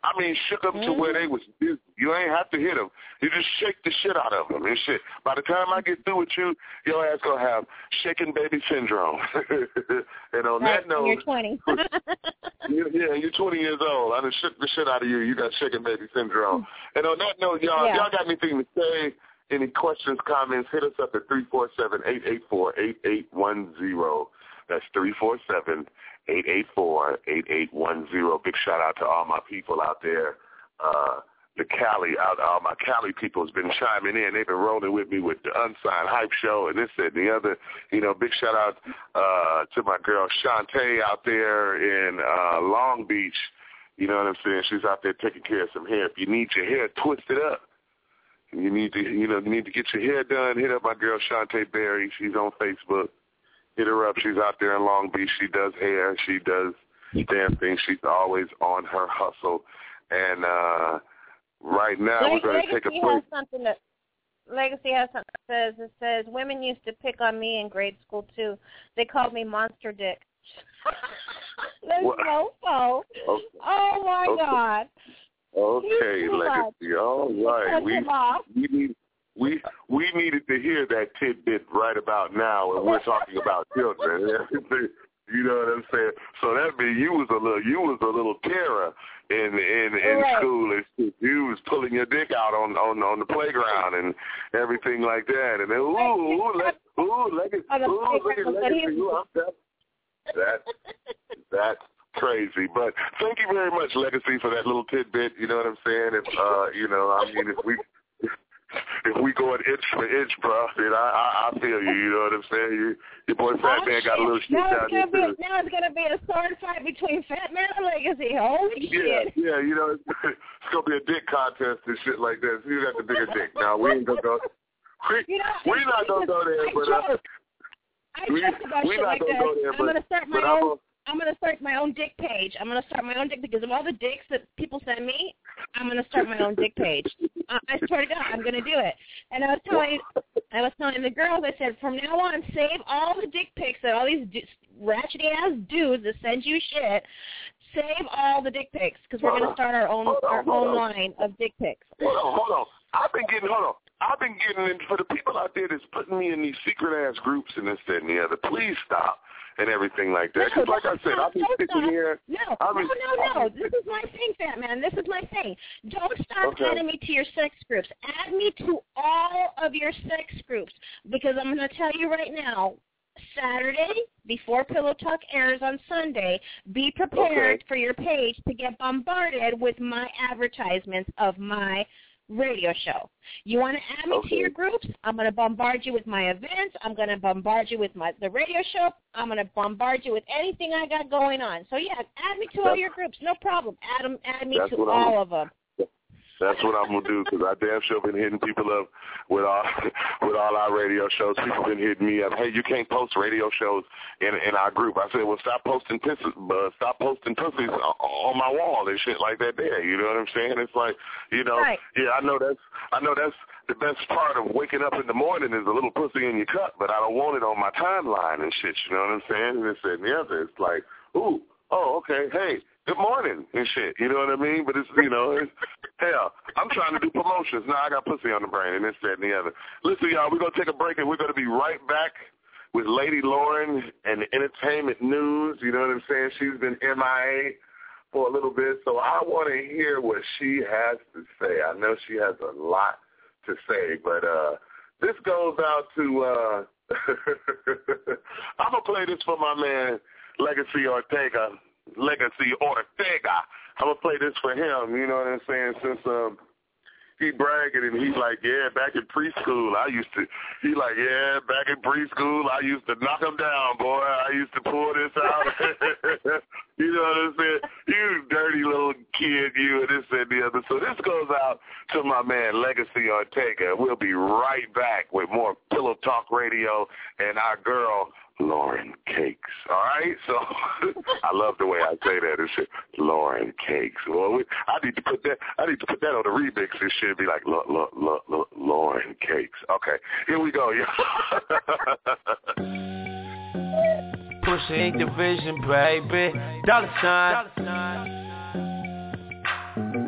I mean, shook them to where they was. You ain't have to hit them. You just shake the shit out of them and shit. By the time I get through with you, your ass gonna have shaking baby syndrome. And on that note, you're 20. you're 20 years old. I done shook the shit out of you. You got shaking baby syndrome. And on that note, y'all got anything to say? Any questions, comments? Hit us up at 347-884-8810. That's 347-884-8810. Big shout out to all my people out there. All my Cali people has been chiming in. They've been rolling with me with the Unsigned Hype Show and this, that, and the other. You know, big shout out to my girl Shantae out there in Long Beach. You know what I'm saying? She's out there taking care of some hair. If you need your hair twisted up, you need to get your hair done, hit up my girl Shantae Berry. She's on Facebook. Hit her up. She's out there in Long Beach. She does hair. She does damn things. She's always on her hustle. And right now we're going to take a break. Legacy has something that says, women used to pick on me in grade school, too. They called me Monster Dick. There's no phone. Okay. Oh, my God. Okay, Legacy. All right. We needed to hear that tidbit right about now when we're talking about children. You know what I'm saying? So that means you was a little terror in school. You was pulling your dick out on the playground and everything like that. And then that's crazy. But thank you very much, Legacy, for that little tidbit. You know what I'm saying? If we go an inch for inch, bro, then I feel you. You know what I'm saying? Your boy Fat Man got a little shit down there too. Now it's gonna be a sword fight between Fat Man and Legacy. Holy shit! Yeah. You know, it's gonna be a dick contest and shit like that. So you got the bigger dick. Now we ain't gonna go. We're not gonna go there, but we're not gonna go there. I'm going to start my own dick page. I'm going to start my own dick because of all the dicks that people send me. I'm going to start my own dick page. I swear to God, I'm going to do it. And I was telling the girls, I said, from now on, save all the dick pics that all these ratchet-ass dudes that send you shit. Save all the dick pics because we're going to start our own line of dick pics. Hold on. I've been getting in for the people out there that's putting me in these secret-ass groups and this, that, and the other. Please stop. And everything like that. Because like I said, I've been sitting here. No. This is my thing, Fat Man. This is my thing. Don't stop adding me to your sex groups. Add me to all of your sex groups. Because I'm going to tell you right now, Saturday, before Pillow Talk airs on Sunday, be prepared for your page to get bombarded with my advertisements of my radio show. You want to add me to your groups? I'm going to bombard you with my events. I'm going to bombard you with the radio show. I'm going to bombard you with anything I got going on. So, yeah, add me to all your groups. No problem. Add me to all of them. That's what I'm going to do because I damn sure been hitting people up with all our radio shows. People been hitting me up, hey, you can't post radio shows in our group. I said, well, stop posting pussies on my wall and shit like that there. You know what I'm saying? It's like, you know, yeah, I know that's the best part of waking up in the morning is a little pussy in your cup, but I don't want it on my timeline and shit. You know what I'm saying? And this and the other. It's like, ooh, oh, okay, hey. Good morning and shit, you know what I mean? But it's, you know, hell, I'm trying to do promotions. Now I got pussy on the brain and this, that, and the other. Listen, y'all, we're going to take a break and we're going to be right back with Lady Lauren and the entertainment news. You know what I'm saying? She's been MIA for a little bit, so I want to hear what she has to say. I know she has a lot to say, but this goes out to, I'm going to play this for my man, Legacy Ortega. I'm going to play this for him, you know what I'm saying, since he bragging and he's like, yeah, back in preschool, back in preschool, I used to knock him down, boy. I used to pull this out. You know what I'm saying? You dirty little kid, you and this and the other. So this goes out to my man, Legacy Ortega. We'll be right back with more Pillow Talk Radio and our girl, Lauren Cakes. All right? So I love the way I say that and shit. Lauren Cakes. Well, I need to put that on the remix and shit. Be like, Lauren Cakes. Okay. Here we go. Pushing division, baby. $.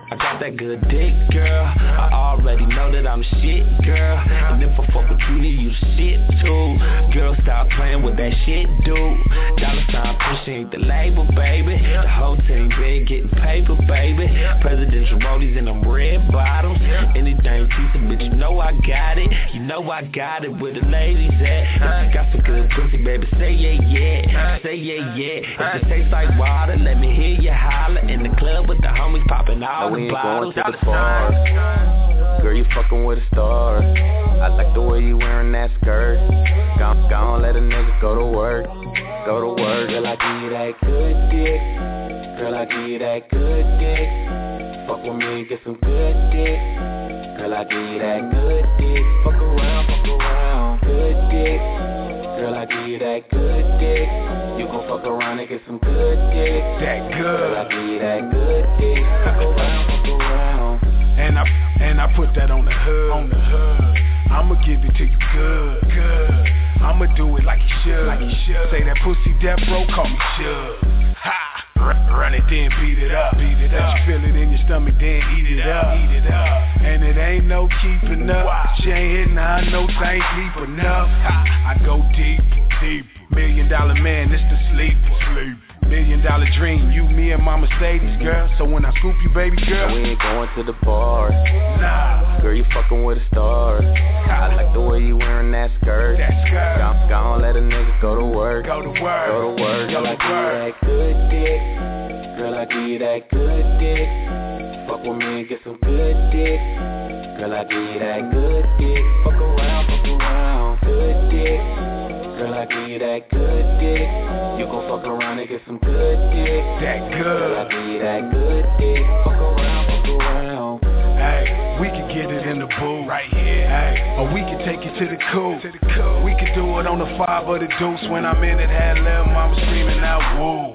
I got that good dick, girl. I already know that I'm shit, girl. And if I fuck with you, then you shit too. Girl, stop playing with that shit, dude. $sign pushing the label, baby. The whole team big, getting paper, baby. Presidential rollies and them red bottoms. Anything decent, bitch, you know I got it. You know I got it where the ladies at. If you got some good pussy, baby, say yeah, yeah. Say yeah, yeah. If it tastes like water, let me hear you holler. In the club with the homies popping all the bottles. Going to the bars. Girl, you fucking with a star. I like the way you wearing that skirt. Gone, let a nigga go to work. Go to work. Girl, I give you that good dick. Girl, I give you that good dick. Fuck with me and get some good dick. Girl, I give you that good dick. Fuck around, good dick. Girl, I give you that good dick. You gon' fuck around and get some good dick. That good. Girl, I give you that good dick. Fuck around. And I put that on the hood. I'ma give it to you good. I'ma do it like you should. Say that pussy death row, call me Suge. Ha! Run it, then beat it up. Let you feel it in your stomach, then eat it up. And it ain't no keeping up. She ain't hitting high notes, I ain't deep enough. I go deeper. $1 million man, it's the sleeper. $1 million dream, you, me, and my Mercedes, girl. So when I scoop you, baby girl, no, we ain't going to the bars. Nah, girl, you fucking with a star. I like the way you wearing that skirt. Gone, let a nigga go to work. Girl, I give you that good dick. Girl, I give you that good dick. Fuck with me and get some good dick. Girl, I give you that good dick. Fuck around, good dick. Girl, I give you that good dick. You gon' fuck around and get some good dick. That good. Girl, I give you that good dick. Fuck around. Hey, we can get it in the booth right here. Hey, or we can take it to the cool. We can do it on the 5 or the deuce. When I'm in it, had little mama screaming out, woo.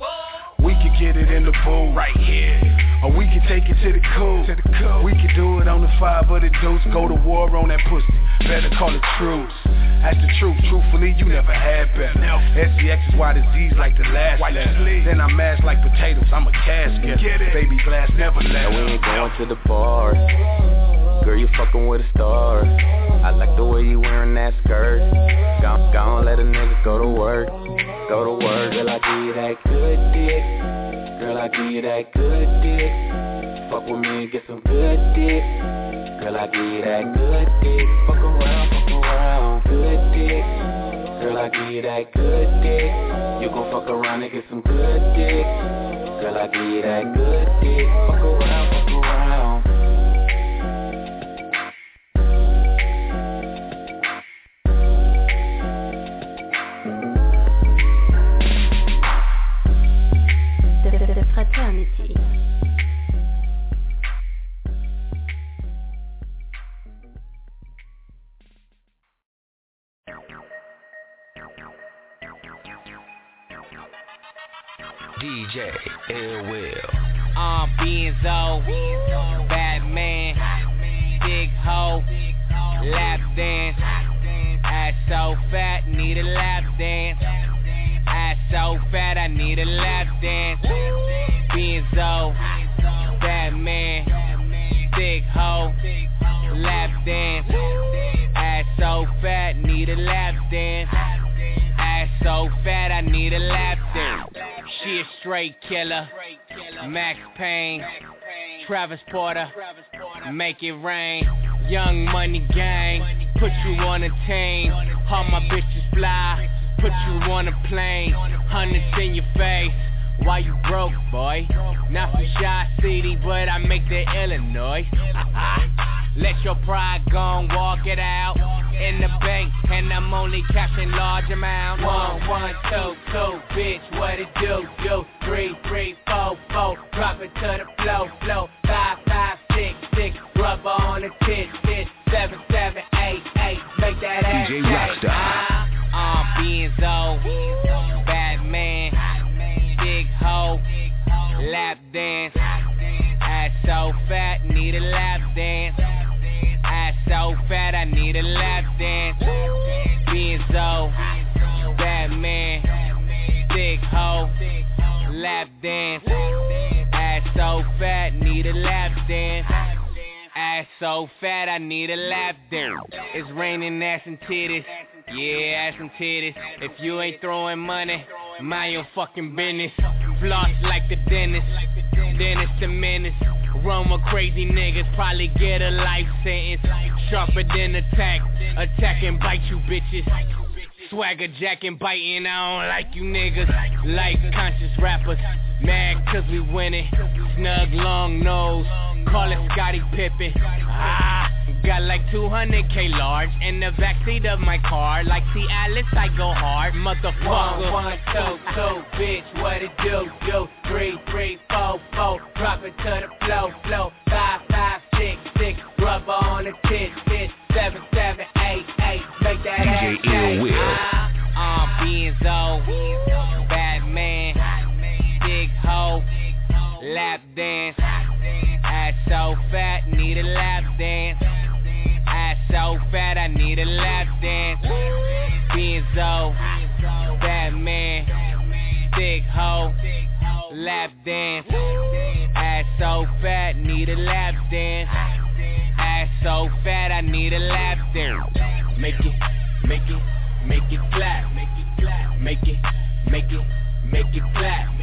We can get it in the booth right here. Or we can take it to the cool. We can do it on the 5 or the deuce. Go to war on that pussy. Better call it truce. That's the truth. Truthfully, you never had better. SCX is why disease like the last letter. Then I'm mashed like potatoes. I'm a casket. Baby glass never let. No, we ain't going to the bars. Girl, you fucking with a star. I like the way you wearing that skirt. Gone, let a nigga go to work. Girl, I give you that good dick. Girl, I give you that good dick. Fuck with me and get some good dick. Girl, I give you that good dick. Fuck around, good dick. Girl, I give you that good dick. You gon' fuck around and get some good dick. Girl, I give you that good dick. Fuck around. The Fraternity. DJ Ill Will. Benzo, Batman, Big Ho, lap dance. Ass so fat, need a lap dance. Ass so fat, I need a lap dance. Benzo, Batman, Big Ho, lap dance. Ass so fat, need a lap dance. Ass so fat, I need a lap dance. She a straight killer, Max Payne, Travis Porter, make it rain. Young Money Gang, put you on a team. All my bitches fly, put you on a plane. Hundreds in your face, why you broke, boy? Not from Shaw City, but I make the Illinois. Let your pride go and walk it out. In the bank, and I'm only cashing large amounts. 1, 1, 2, 2, bitch, what it do? 3, 3, 4, 4, drop it to the flow. 5, 5, 6, 6, rubber on the tit. 7, 7, 8, 8, make that ass DJ Rockstar. Benzo, Batman, Big Ho, lap dance. Ass so fat, need a lap dance. Ass so fat, I need a lap dance. Benzo, Batman, Big Ho, lap dance. Ass so fat, need a a lap dance. Ass so fat, I need a lap dance. It's raining ass and titties. Yeah, ass and titties. If you ain't throwing money, mind your fucking business. Floss like the dentist. Dennis the menace. Run with crazy niggas, probably get a life sentence. Sharper than attack and bite you bitches. Swagger jacking, biting, I don't like you niggas. Like conscious rappers, mad cause we winning. Snug long nose, call it Scottie Pippen. Got like 200K large in the backseat of my car. Like see Alice, I go hard, motherfucker. 1, 2, 2, bitch, what it do? 3, 3, 4, 4, drop it to the flow. 5, 5, 6, 6, rubber on the tit. 7, 7, 8, 8, make that ass shake. Benzo, Batman, big hoe, lap dance. Ass so fat, need a lap dance. Ass so fat, I need a lap dance. Benzo, Batman, big hoe, lap dance. Ass so fat, need a lap dance. Ass so fat, I need a lap dance. Make it clap. Make it clap. Make it clap. Make it clap. Make it clap.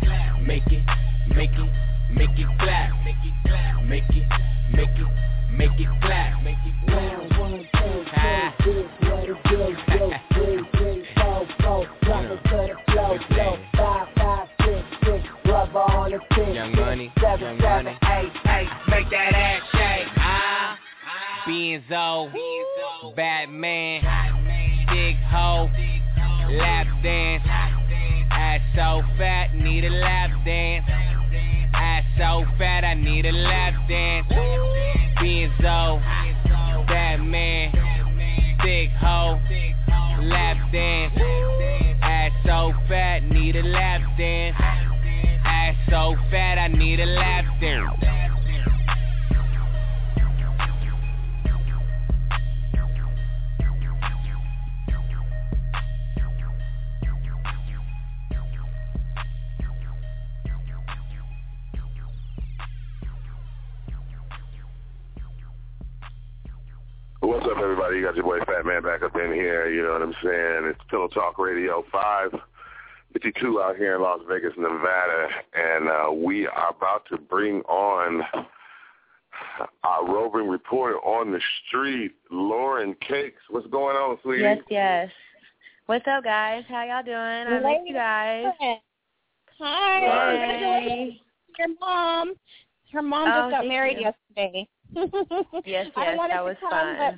Make it clap. 1, 2, 3, what it do? 3, 3, 4, 4, drop it to the flow. 5, 5, 6, 6, rubber on the tit. Young money, 7, 7, 8, 8, make that ass shake. Benzo, Batman, big hoe, lap dance. Ass so fat, need a lap dance. Ass so fat, I need a lap dance. Benzo, Batman, big hoe, lap dance. Ass so fat, need a lap dance. Ass so fat, I need a lap dance. What's up, everybody? You got your boy Fat Man back up in here. You know what I'm saying? It's Pillow Talk Radio 552 out here in Las Vegas, Nevada. And we are about to bring on our roving reporter on the street, Lauren Cakes. What's going on, sweetie? Yes. What's up, guys? How y'all doing? I miss you guys. Hi. Congratulations to your mom. Her mom just got married yesterday. Yes, that was fun. But,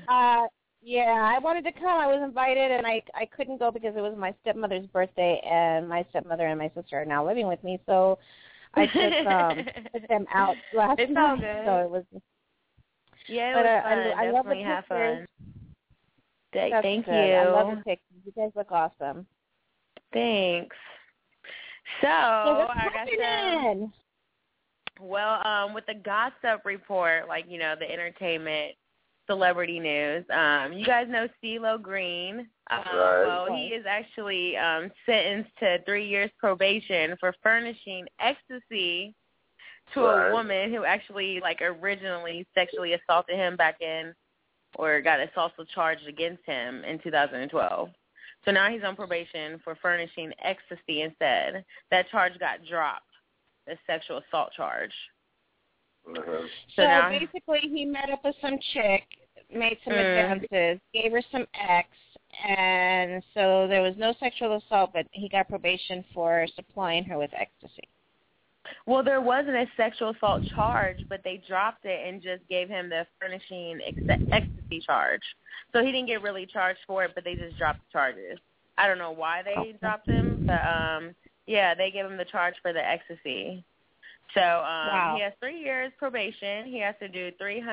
I wanted to come. I was invited, and I couldn't go because it was my stepmother's birthday, and my stepmother and my sister are now living with me, so I took them out last night. All good. So it was. Yeah, it was fun. I love the have pictures. Fun. Thank you. I love the pictures. You guys look awesome. Thanks. So I got some. Well, with the gossip report, like, you know, the entertainment celebrity news, you guys know CeeLo Green. Well, he is actually sentenced to 3 years probation for furnishing ecstasy to a woman who actually, like, originally sexually assaulted him back in, or got assaultful charged against him in 2012. So now he's on probation for furnishing ecstasy instead. That charge got dropped. The sexual assault charge. So basically he met up with some chick, made some advances, gave her some X, and so there was no sexual assault, but he got probation for supplying her with ecstasy. Well, there wasn't a sexual assault charge, but they dropped it and just gave him the furnishing ecstasy charge. So he didn't get really charged for it, but they just dropped the charges. I don't know why they dropped him, but they gave him the charge for the ecstasy. So he has 3 years probation. He has to do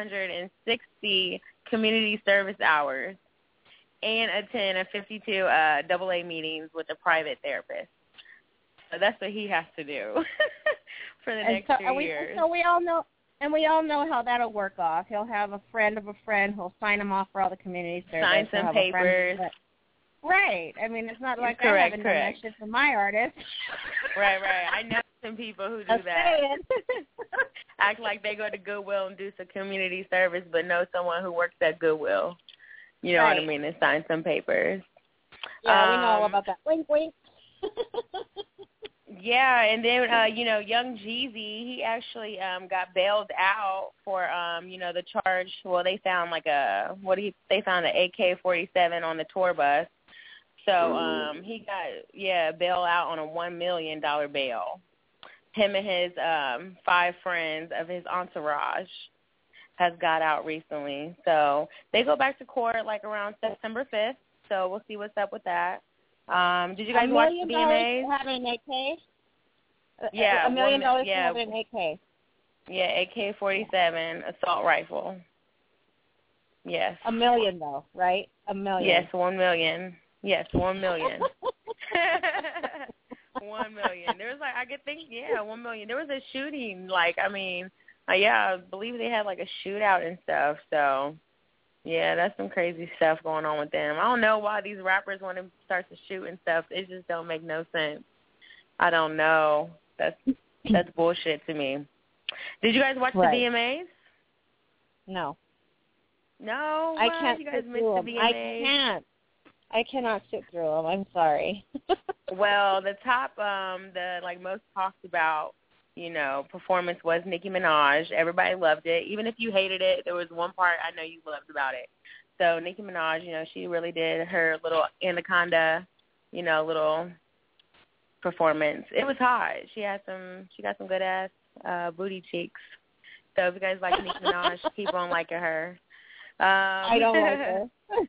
360 community service hours and attend 52 AA meetings with a private therapist. So that's what he has to do for the next 2 years. So we all know how that'll work off. He'll have a friend of a friend who'll sign him off for all the community service. Sign some papers. Right. I mean, it's not like I haven't done that shit for my artist. Right. I know. some people who do that. Act like they go to Goodwill and do some community service, but know someone who works at Goodwill. You know what I mean? And sign some papers. Yeah, we know all about that. Wink, wink. Yeah, and then, Young Jeezy, he actually got bailed out for, the charge. Well, they found they found an AK-47 on the tour bus. So he got, bailed out on a $1 million bail. Him and his 5 friends of his entourage has got out recently. So they go back to court around September 5th. So we'll see what's up with that. Did you guys watch the VMAs? Having an AK? Yeah. $1 million for having an AK. Yeah, AK-47 assault rifle. Yes. $1 million though, right? $1 million. Yes, $1 million. Yes, $1 million. $1 million. There was $1 million. There was a shooting, I believe they had a shootout and stuff. So, yeah, that's some crazy stuff going on with them. I don't know why these rappers want to start to shoot and stuff. It just don't make no sense. I don't know. That's bullshit to me. Did you guys watch the VMAs? No. No? I can't. You guys missed the VMAs? I cannot sit through them. I'm sorry. Well, the top, most talked about, performance was Nicki Minaj. Everybody loved it. Even if you hated it, there was one part I know you loved about it. So Nicki Minaj, she really did her little Anaconda, little performance. It was hot. She got some good ass booty cheeks. So if you guys like Nicki Minaj, keep on liking her. I don't like her.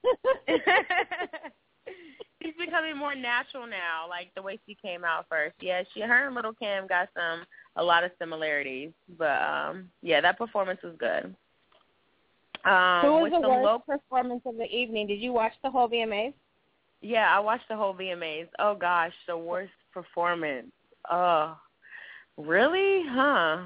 She's becoming more natural now, like the way she came out first. Yeah, her and Lil' Kim got a lot of similarities. But that performance was good. Who was the worst performance of the evening? Did you watch the whole VMAs? Yeah, I watched the whole VMAs. Oh gosh, the worst performance. Oh, really? Huh?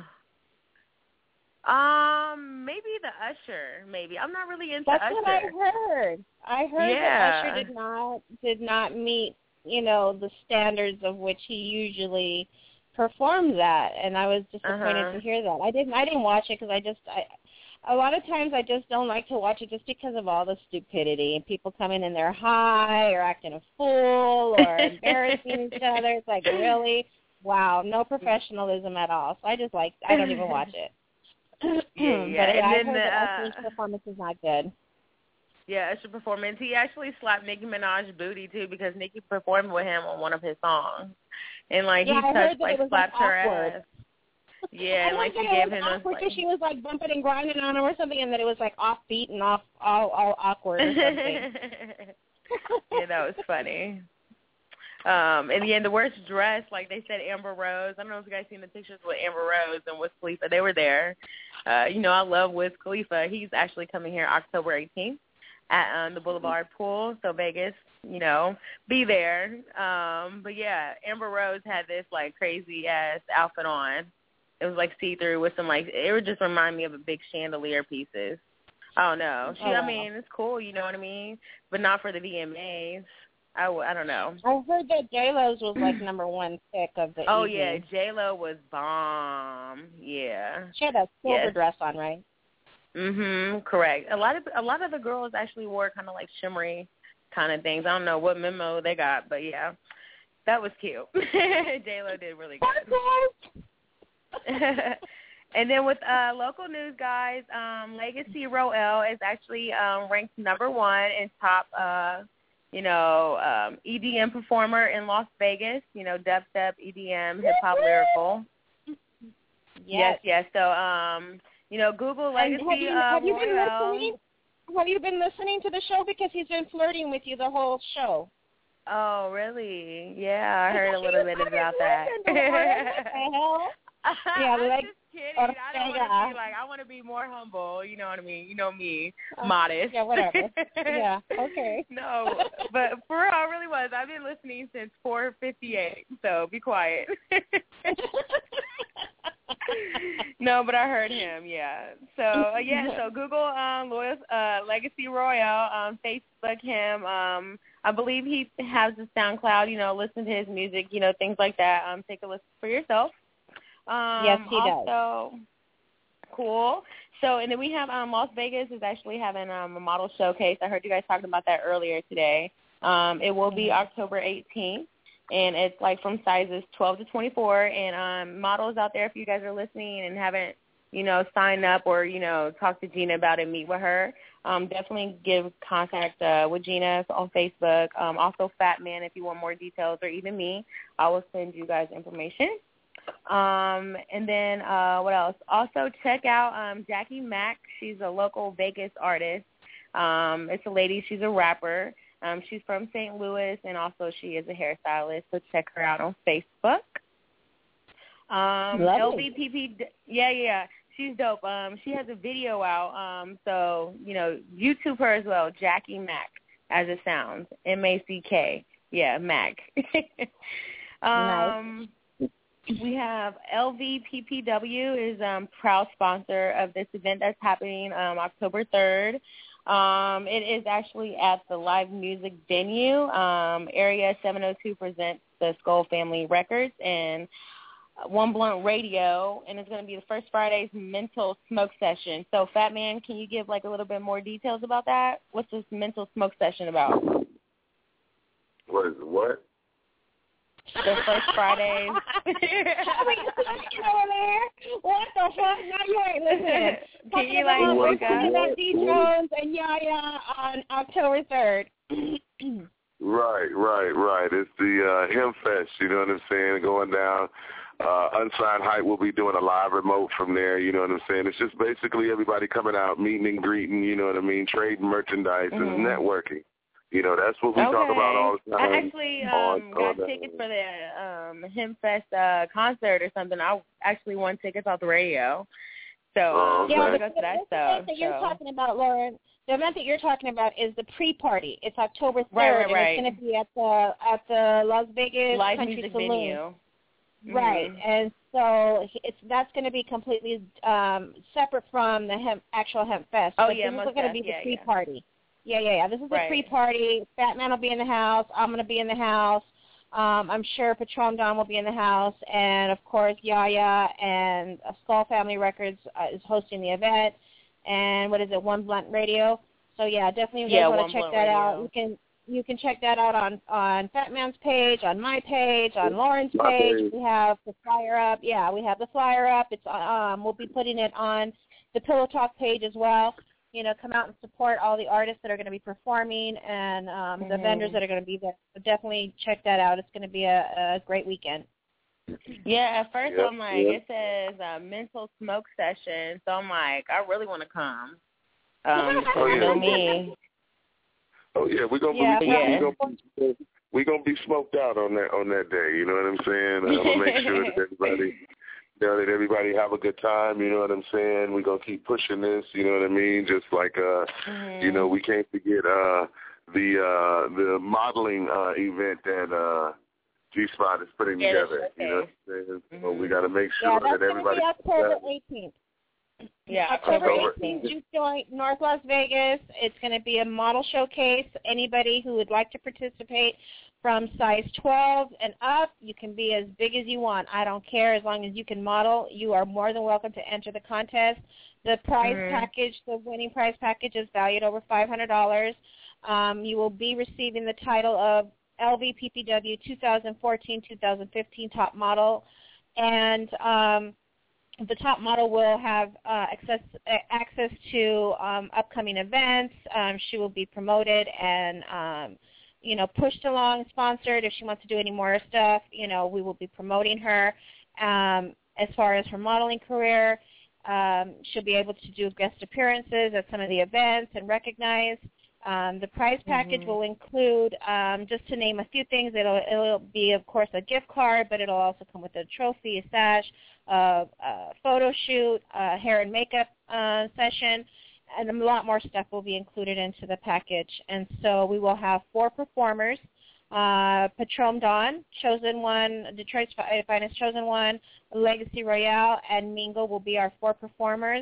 Maybe the Usher. Maybe I'm not really into Usher. That's what I heard. I heard that Usher did not meet, the standards of which he usually performs at, and I was disappointed to hear that. I didn't watch it because a lot of times I just don't like to watch it just because of all the stupidity and people coming in there high or acting a fool or embarrassing each other. It's like, really? Wow, no professionalism at all. So I don't even watch it. Yeah. But I heard that Usher's performance is not good. Yeah, Usher's performance. He actually slapped Nicki Minaj's booty too because Nicki performed with him on one of his songs, and he touched slapped her ass. Yeah, and she gave him those. Because she was bumping and grinding on him or something, and that it was offbeat and all awkward or something. Yeah, that was funny. In the end, the worst dress, they said Amber Rose. I don't know if you guys seen the pictures with Amber Rose and Wiz Khalifa. They were there. I love Wiz Khalifa. He's actually coming here October 18th at the Boulevard Pool, so Vegas, be there. But yeah, Amber Rose had this crazy ass outfit on. It was see-through with some it would just remind me of a big chandelier pieces. I don't know. I mean, it's cool, you know what I mean? But not for the VMAs. I don't know. I heard that J-Lo's was number one pick of the Oh, evening. yeah, J-Lo was bomb. Yeah. She had a silver dress on, right? Correct. A lot of the girls actually wore kind of shimmery kind of things. I don't know what memo they got, but yeah, that was cute. J-Lo did really good. And then with local news, guys, Legacy Royale is actually ranked number 1 in top EDM performer in Las Vegas, dubstep, EDM, hip-hop, lyrical. Yes. So, Google Legacy have you been listening to the show? Because he's been flirting with you the whole show. Oh, really? Yeah, I heard a little bit about that. What the hell? Yeah, I'm just kidding. I don't want to be I want to be more humble. You know what I mean? You know me, modest. Yeah, whatever. Yeah, okay. No, but for real, I really was. I've been listening since 4:58, so be quiet. No, but I heard him. Yeah. So so Google Legacy Royale, Facebook him. I believe he has a SoundCloud. Listen to his music. Things like that. Take a listen for yourself. Yes, he also, does. Cool. So, and then we have Las Vegas is actually having a model showcase. I heard you guys talking about that earlier today. It will be October 18th, and it's like from sizes 12 to 24. And models out there, if you guys are listening and haven't, signed up or, talk to Gina about it, meet with her, definitely give contact with Gina on Facebook. Also Fat Man, if you want more details, or even me, I will send you guys information. And then what else? Also check out Jackie Mack. She's a local Vegas artist. It's a lady. She's a rapper. She's from St. Louis, and also she is a hairstylist, so check her out on Facebook. LVPP, yeah, she's dope. She has a video out, so, YouTube her as well, Jackie Mack, as it sounds, M-A-C-K, yeah, Mac. Nice. We have LVPPW is proud sponsor of this event that's happening October 3rd. It is actually at the live music venue. Area 702 presents the Skull Family Records and One Blunt Radio, and it's going to be the first Friday's mental smoke session. So, Fat Man, can you give a little bit more details about that? What's this mental smoke session about? What is it? What? The first Fridays. What the fuck? Now you ain't listening. Can you wake up? About D. Jones and Yaya on October 3rd. Right. It's the Hemp Fest, you know what I'm saying, going down. Unsigned Hype will be doing a live remote from there, you know what I'm saying. It's just basically everybody coming out, meeting and greeting, you know what I mean, trading merchandise and networking. That's what we talk about all the time. I actually got tickets for the Hemp Fest concert or something. I actually won tickets off the radio. So yeah, go to that stuff. The event that you're talking about, Lauren, the event that you're talking about is the pre-party. It's October 3rd, right. and it's going to be at the Las Vegas Live Country Music Saloon. Venue. Right, and so that's going to be completely separate from the actual Hemp Fest. Oh, but yeah, this is going to be the pre-party. Yeah. This is the pre-party. Fat Man will be in the house. I'm going to be in the house. I'm sure Patron Don will be in the house. And, of course, Yaya and Skull Family Records is hosting the event. And what is it, One Blunt Radio? So, yeah, definitely you guys want to check that out. You can check that out on Fat Man's page, on my page, on Lauren's page. We have the flyer up. Yeah, we have the flyer up. It's we'll be putting it on the Pillow Talk page as well. Come out and support all the artists that are going to be performing and the vendors that are going to be there. So definitely check that out. It's going to be a great weekend. Yeah, at first I'm like, it says mental smoke session. So I'm like, I really want to come. You know me. Oh yeah, we're gonna be smoked out on that day. You know what I'm saying? I'm gonna make sure that everybody have a good time. You know what I'm saying? We're gonna keep pushing this. You know what I mean? Just like we can't forget the modeling event that G-Spot is putting together. You know what I'm saying? So we got to make sure that everybody. That's October 18th. Yeah, October 18th, Juke Joint, North Las Vegas. It's going to be a model showcase. Anybody who would like to participate from size 12 and up, you can be as big as you want. I don't care. As long as you can model, you are more than welcome to enter the contest. The prize package, the winning prize package, is valued over $500. You will be receiving the title of LVPPW 2014-2015 Top Model, and the top model will have access to upcoming events. She will be promoted and, pushed along, sponsored. If she wants to do any more stuff, we will be promoting her. As far as her modeling career, she'll be able to do guest appearances at some of the events and recognized. The prize package will include, just to name a few things, it'll be, of course, a gift card, but it'll also come with a trophy, a sash, a photo shoot, a hair and makeup session, and a lot more stuff will be included into the package. And so we will have 4 performers. Patron Don, Chosen One, Detroit's Finest Chosen One, Legacy Royale, and Mingo will be our 4 performers.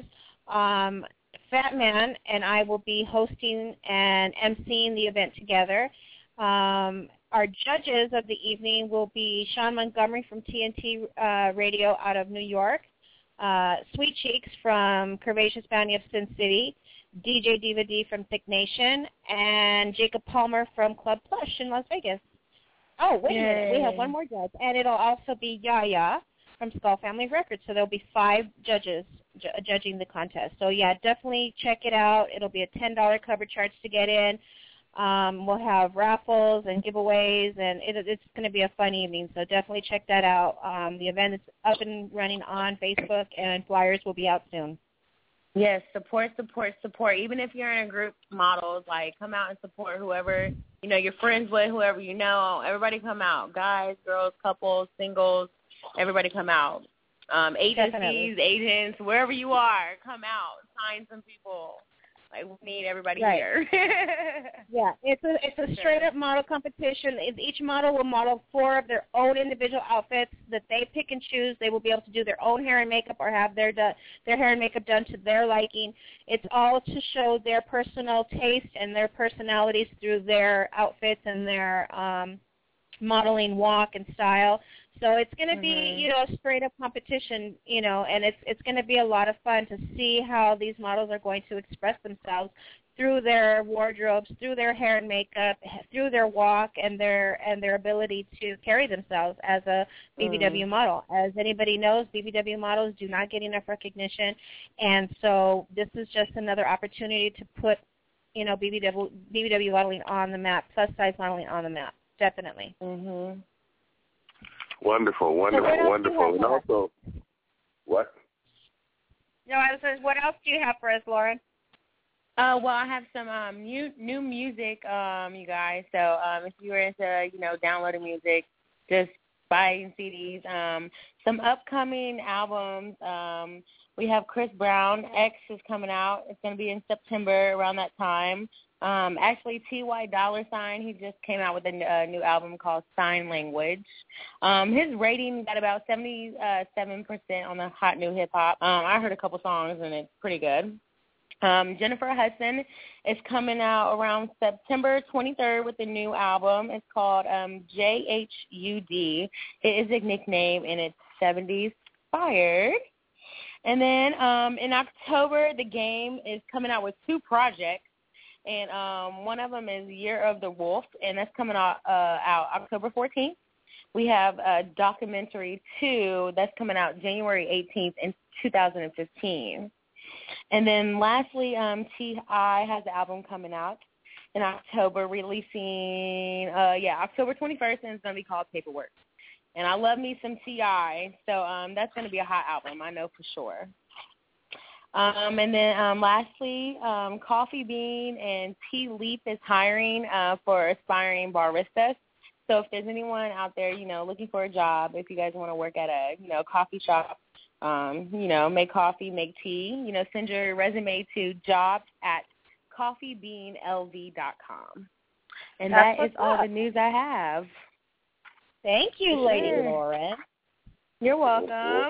Fat Man and I will be hosting and emceeing the event together. Our our judges of the evening will be Sean Montgomery from TNT Radio out of New York, Sweet Cheeks from Curvaceous Bounty of Sin City, DJ Diva D from Thick Nation, and Jacob Palmer from Club Plush in Las Vegas. Oh, wait a minute. We have one more judge. And it'll also be Yaya from Skull Family Records. So there'll be 5 judges judging the contest. So, yeah, definitely check it out. It'll be a $10 cover charge to get in. We'll have raffles and giveaways, and it's going to be a fun evening. So definitely check that out. The event is up and running on Facebook, and flyers will be out soon. Yes, support. Even if you're in a group models, like come out and support whoever, you know, you're friends with, whoever you know. Everybody come out. Guys, girls, couples, singles, everybody come out. Agencies, definitely. Agents, wherever you are, come out. Sign some people. Like, we need everybody here. Yeah, it's a straight-up model competition. Each model will model 4 of their own individual outfits that they pick and choose. They will be able to do their own hair and makeup or have their hair and makeup done to their liking. It's all to show their personal taste and their personalities through their outfits and their modeling walk and style. So it's going to be, you know, a straight-up competition, you know, and it's going to be a lot of fun to see how these models are going to express themselves through their wardrobes, through their hair and makeup, through their walk, and their ability to carry themselves as a BBW model. As anybody knows, BBW models do not get enough recognition, and so this is just another opportunity to put, you know, BBW modeling on the map, plus-size modeling on the map, definitely. Mm-hmm. Wonderful. And also, what? No, I was saying, what else do you have for us, Lauren? Well, I have some new music, you guys. So if you were into, you know, downloading music, just buying CDs, some upcoming albums. We have Chris Brown, X is coming out. It's going to be in September around that time. Actually, T.Y. $, he just came out with a new album called Sign Language. His rating got about 77% on the Hot New Hip Hop. I heard a couple songs, and it's pretty good. Jennifer Hudson is coming out around September 23rd with a new album. It's called JHUD. It is a nickname, and it's 70s inspired. And then in October, The Game is coming out with 2 projects. And one of them is Year of the Wolf, and that's coming out October 14th. We have Documentary 2 that's coming out January 18th in 2015. And then lastly, T.I. has the album coming out in October, releasing, October 21st, and it's going to be called Paperwork. And I love me some T.I., so that's going to be a hot album, I know for sure. And then lastly, Coffee Bean and Tea Leaf is hiring for aspiring baristas. So if there's anyone out there, you know, looking for a job, if you guys want to work at a, you know, coffee shop, you know, make coffee, make tea, you know, send your resume to jobs@coffeebeanlv.com. And that is all the news I have. Thank you, Lady Lauren. You're welcome.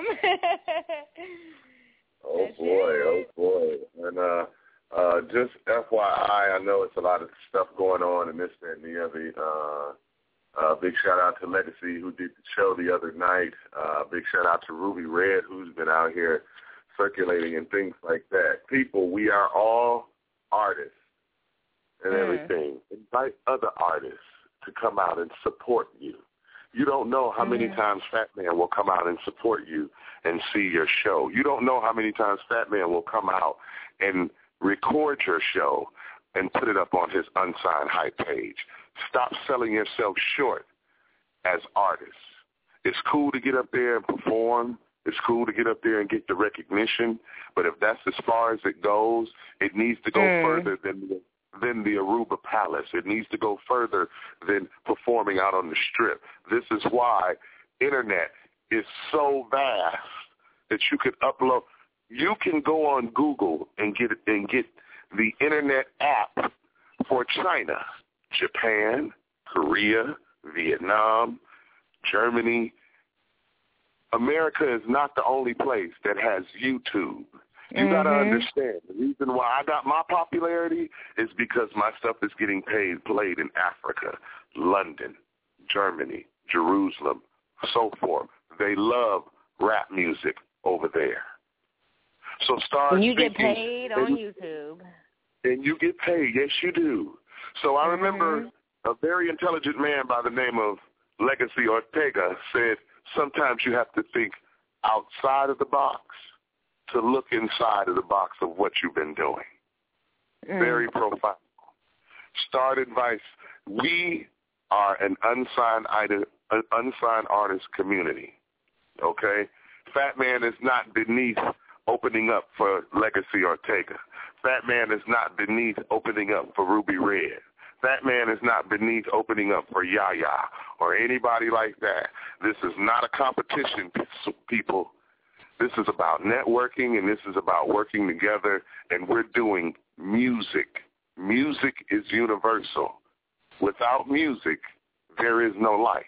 Oh boy. And just FYI, I know it's a lot of stuff going on and this, that, and the other. Big shout out to Legacy, who did the show the other night. Big shout out to Ruby Red, who's been out here circulating and things like that. People, we are all artists and everything. Invite other artists to come out and support you. You don't know how many times Fat Man will come out and support you and see your show. You don't know how many times Fat Man will come out and record your show and put it up on his unsigned hype page. Stop selling yourself short as artists. It's cool to get up there and perform. It's cool to get up there and get the recognition. But if that's as far as it goes, it needs to go further than the Aruba Palace. It needs to go further than performing out on the Strip. This is why internet is so vast that you could upload. You can go on Google and get the internet app for China, Japan, Korea, Vietnam, Germany. America is not the only place that has YouTube. You got to understand, the reason why I got my popularity is because my stuff is getting played in Africa, London, Germany, Jerusalem, so forth. They love rap music over there. So start and you speaking, get paid on YouTube. And you get paid, yes you do. So I remember a very intelligent man by the name of Legacy Ortega said, sometimes you have to think outside of the box to look inside of the box of what you've been doing. Very profound. Start advice. We are an unsigned artist community, okay? Fat Man is not beneath opening up for Legacy Ortega. Fat Man is not beneath opening up for Ruby Red. Fat Man is not beneath opening up for Yaya or anybody like that. This is not a competition, people. This is about networking, and this is about working together, and we're doing music. Music is universal. Without music, there is no life.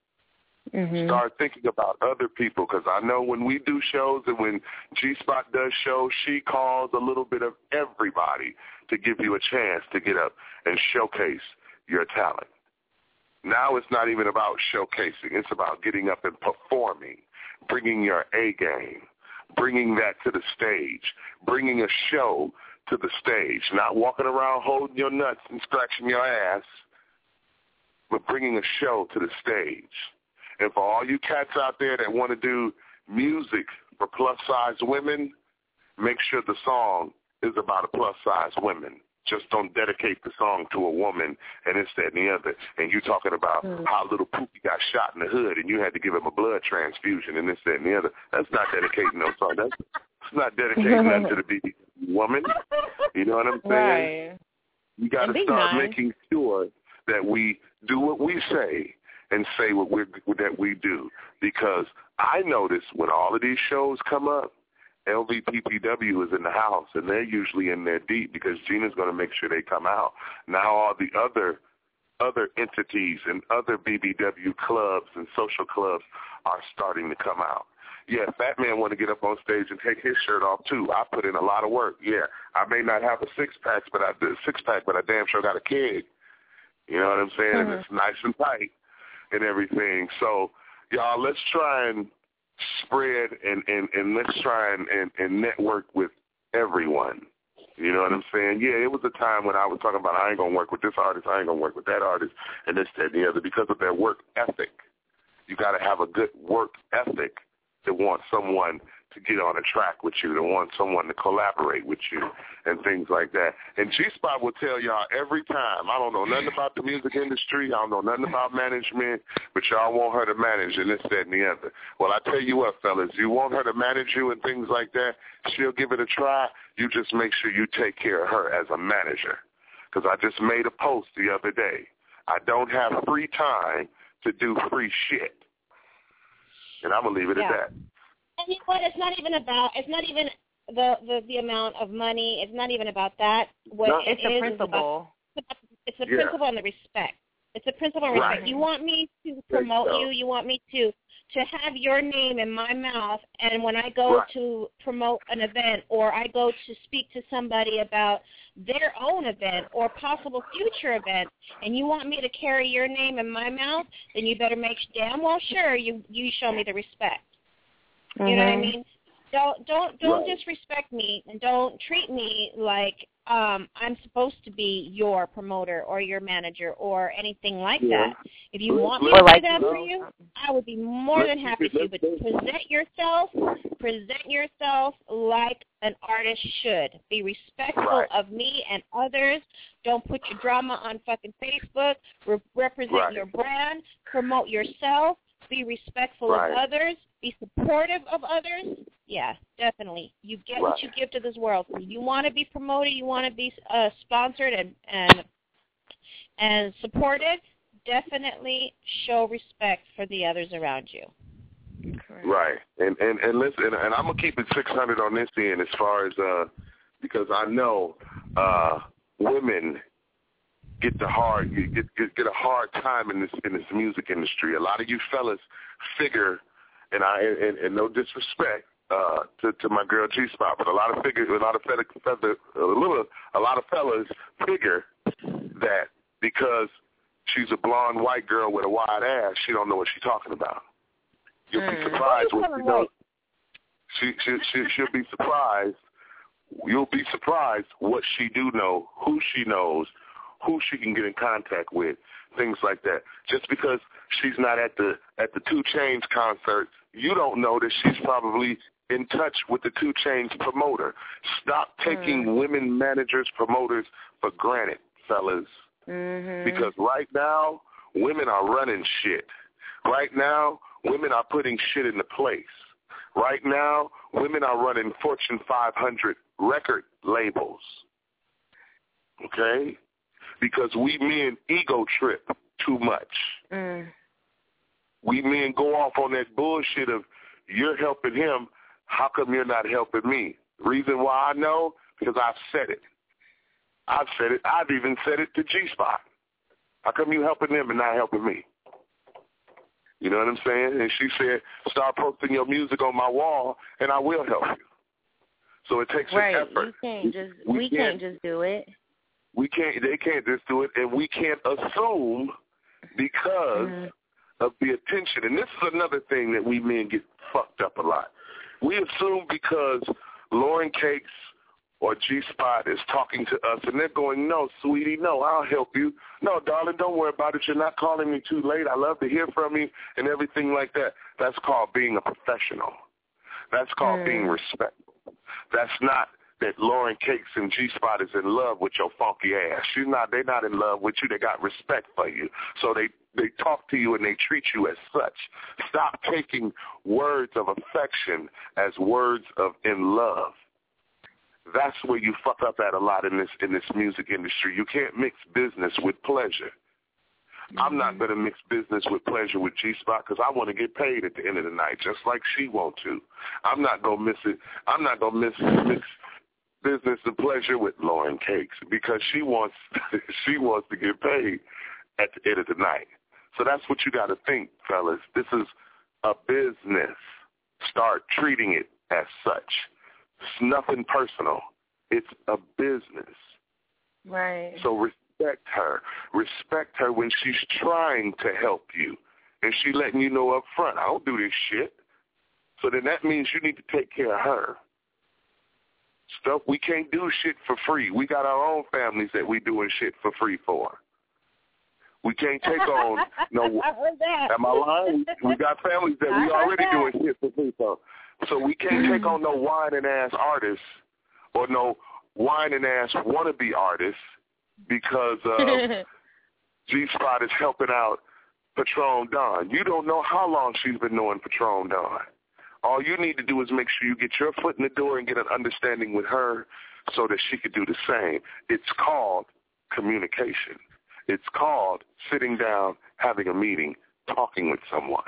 Start thinking about other people, because I know when we do shows and when G-Spot does shows, she calls a little bit of everybody to give you a chance to get up and showcase your talent. Now it's not even about showcasing. It's about getting up and performing, bringing your A game, bringing that to the stage, bringing a show to the stage, not walking around holding your nuts and scratching your ass, but bringing a show to the stage. And for all you cats out there that want to do music for plus-size women, make sure the song is about a plus-size woman. Just don't dedicate the song to a woman and this, that, and the other. And you talking about how little Pookie got shot in the hood and you had to give him a blood transfusion and this, that, and the other. That's not dedicating no song. That's not dedicating nothing to the BB woman. You know what I'm saying? Right. You got to start making sure that we do what we say and say what that we do. Because I notice when all of these shows come up, LVPPW is in the house, and they're usually in there deep because Gina's going to make sure they come out. Now all the other entities and other BBW clubs and social clubs are starting to come out. Yeah, Fat Man want to get up on stage and take his shirt off too. I put in a lot of work. Yeah, I may not have a six-pack, but I damn sure got a keg. You know what I'm saying? And it's nice and tight and everything. So, y'all, let's try and spread and let's try and network with everyone. You know what I'm saying? Yeah, it was a time when I was talking about I ain't going to work with this artist, I ain't going to work with that artist, and this, that, and the other, because of their work ethic. You got to have a good work ethic to want someone to get on a track with you, to want someone to collaborate with you, and things like that. And G-Spot will tell y'all every time, I don't know nothing about the music industry, I don't know nothing about management, but y'all want her to manage and this, that, and the other. Well, I tell you what, fellas, you want her to manage you and things like that, she'll give it a try. You just make sure you take care of her as a manager. Because I just made a post the other day. I don't have free time to do free shit. And I'm going to leave it at that. And you know what? It's not even the amount of money. It's not even about that. It's the principle. It's the principle and the respect. It's a principle and respect. Right. You want me to promote you. You want me to have your name in my mouth. And when I go to promote an event or I go to speak to somebody about their own event or possible future event, and you want me to carry your name in my mouth, then you better make damn well sure you show me the respect. You know what I mean? Don't disrespect me and don't treat me like I'm supposed to be your promoter or your manager or anything like that. If you want me to do that for you, I would be more than happy to. But present yourself like an artist should. Be respectful of me and others. Don't put your drama on fucking Facebook. Represent your brand. Promote yourself. Be respectful of others. Be supportive of others. Yeah, definitely. You get what you give to this world. You want to be promoted. You want to be sponsored and supported. Definitely show respect for the others around you. Correct. Right. And listen, and I'm gonna keep it 600 on this end as far as because I know women get a hard time in this music industry. A lot of you fellas figure, and no disrespect to my girl G-Spot, but a lot of fellas figure that because she's a blonde white girl with a wide ass, she don't know what she's talking about. You'll be surprised what she knows. She'll be surprised. You'll be surprised what she do know, who she knows, who she can get in contact with, things like that. Just because she's not at the 2 Chainz concert, you don't know that she's probably in touch with the 2 Chainz promoter. Stop taking women managers, promoters for granted, fellas. Because right now, women are running shit. Right now, women are putting shit into place. Right now, women are running Fortune 500 record labels. Okay? Because we men ego trip too much. We men go off on that bullshit of, you're helping him, how come you're not helping me? Reason why I know, because I've said it. I've said it. I've even said it to G-Spot. How come you helping them and not helping me? You know what I'm saying? And she said, start posting your music on my wall, and I will help you. So it takes an effort. We can't just do it. They can't just do it, and we can't assume because of the attention. And this is another thing that we men get fucked up a lot. We assume because Lauren Cakes or G-Spot is talking to us, and they're going, no, sweetie, no, I'll help you. No, darling, don't worry about it. You're not calling me too late. I love to hear from you and everything like that. That's called being a professional. That's called being respectful. That's not that Lauren Cakes and G-Spot is in love with your funky ass. They're not in love with you. They got respect for you. So they talk to you and they treat you as such. Stop taking words of affection as words of in love. That's where you fuck up at a lot in this music industry. You can't mix business with pleasure. I'm not going to mix business with pleasure with G-Spot because I want to get paid at the end of the night, just like she want to. I'm not going to miss it. I'm not going to mix business and pleasure with Lauren Cakes because she wants to get paid at the end of the night. So that's what you got to think, fellas. This is a business. Start treating it as such. It's nothing personal. It's a business. Right. So respect her. Respect her when she's trying to help you. And she letting you know up front, I don't do this shit. So then that means you need to take care of her. Stuff, we can't do shit for free. We got our own families that we doing shit for free for. We can't take on no. Am I lying? We got families that we already doing shit for free for. So we can't take on no whining ass artists or no whining ass wannabe artists because G-Spot is helping out Patron Dawn. You don't know how long she's been knowing Patron Dawn. All you need to do is make sure you get your foot in the door and get an understanding with her so that she could do the same. It's called communication. It's called sitting down, having a meeting, talking with someone.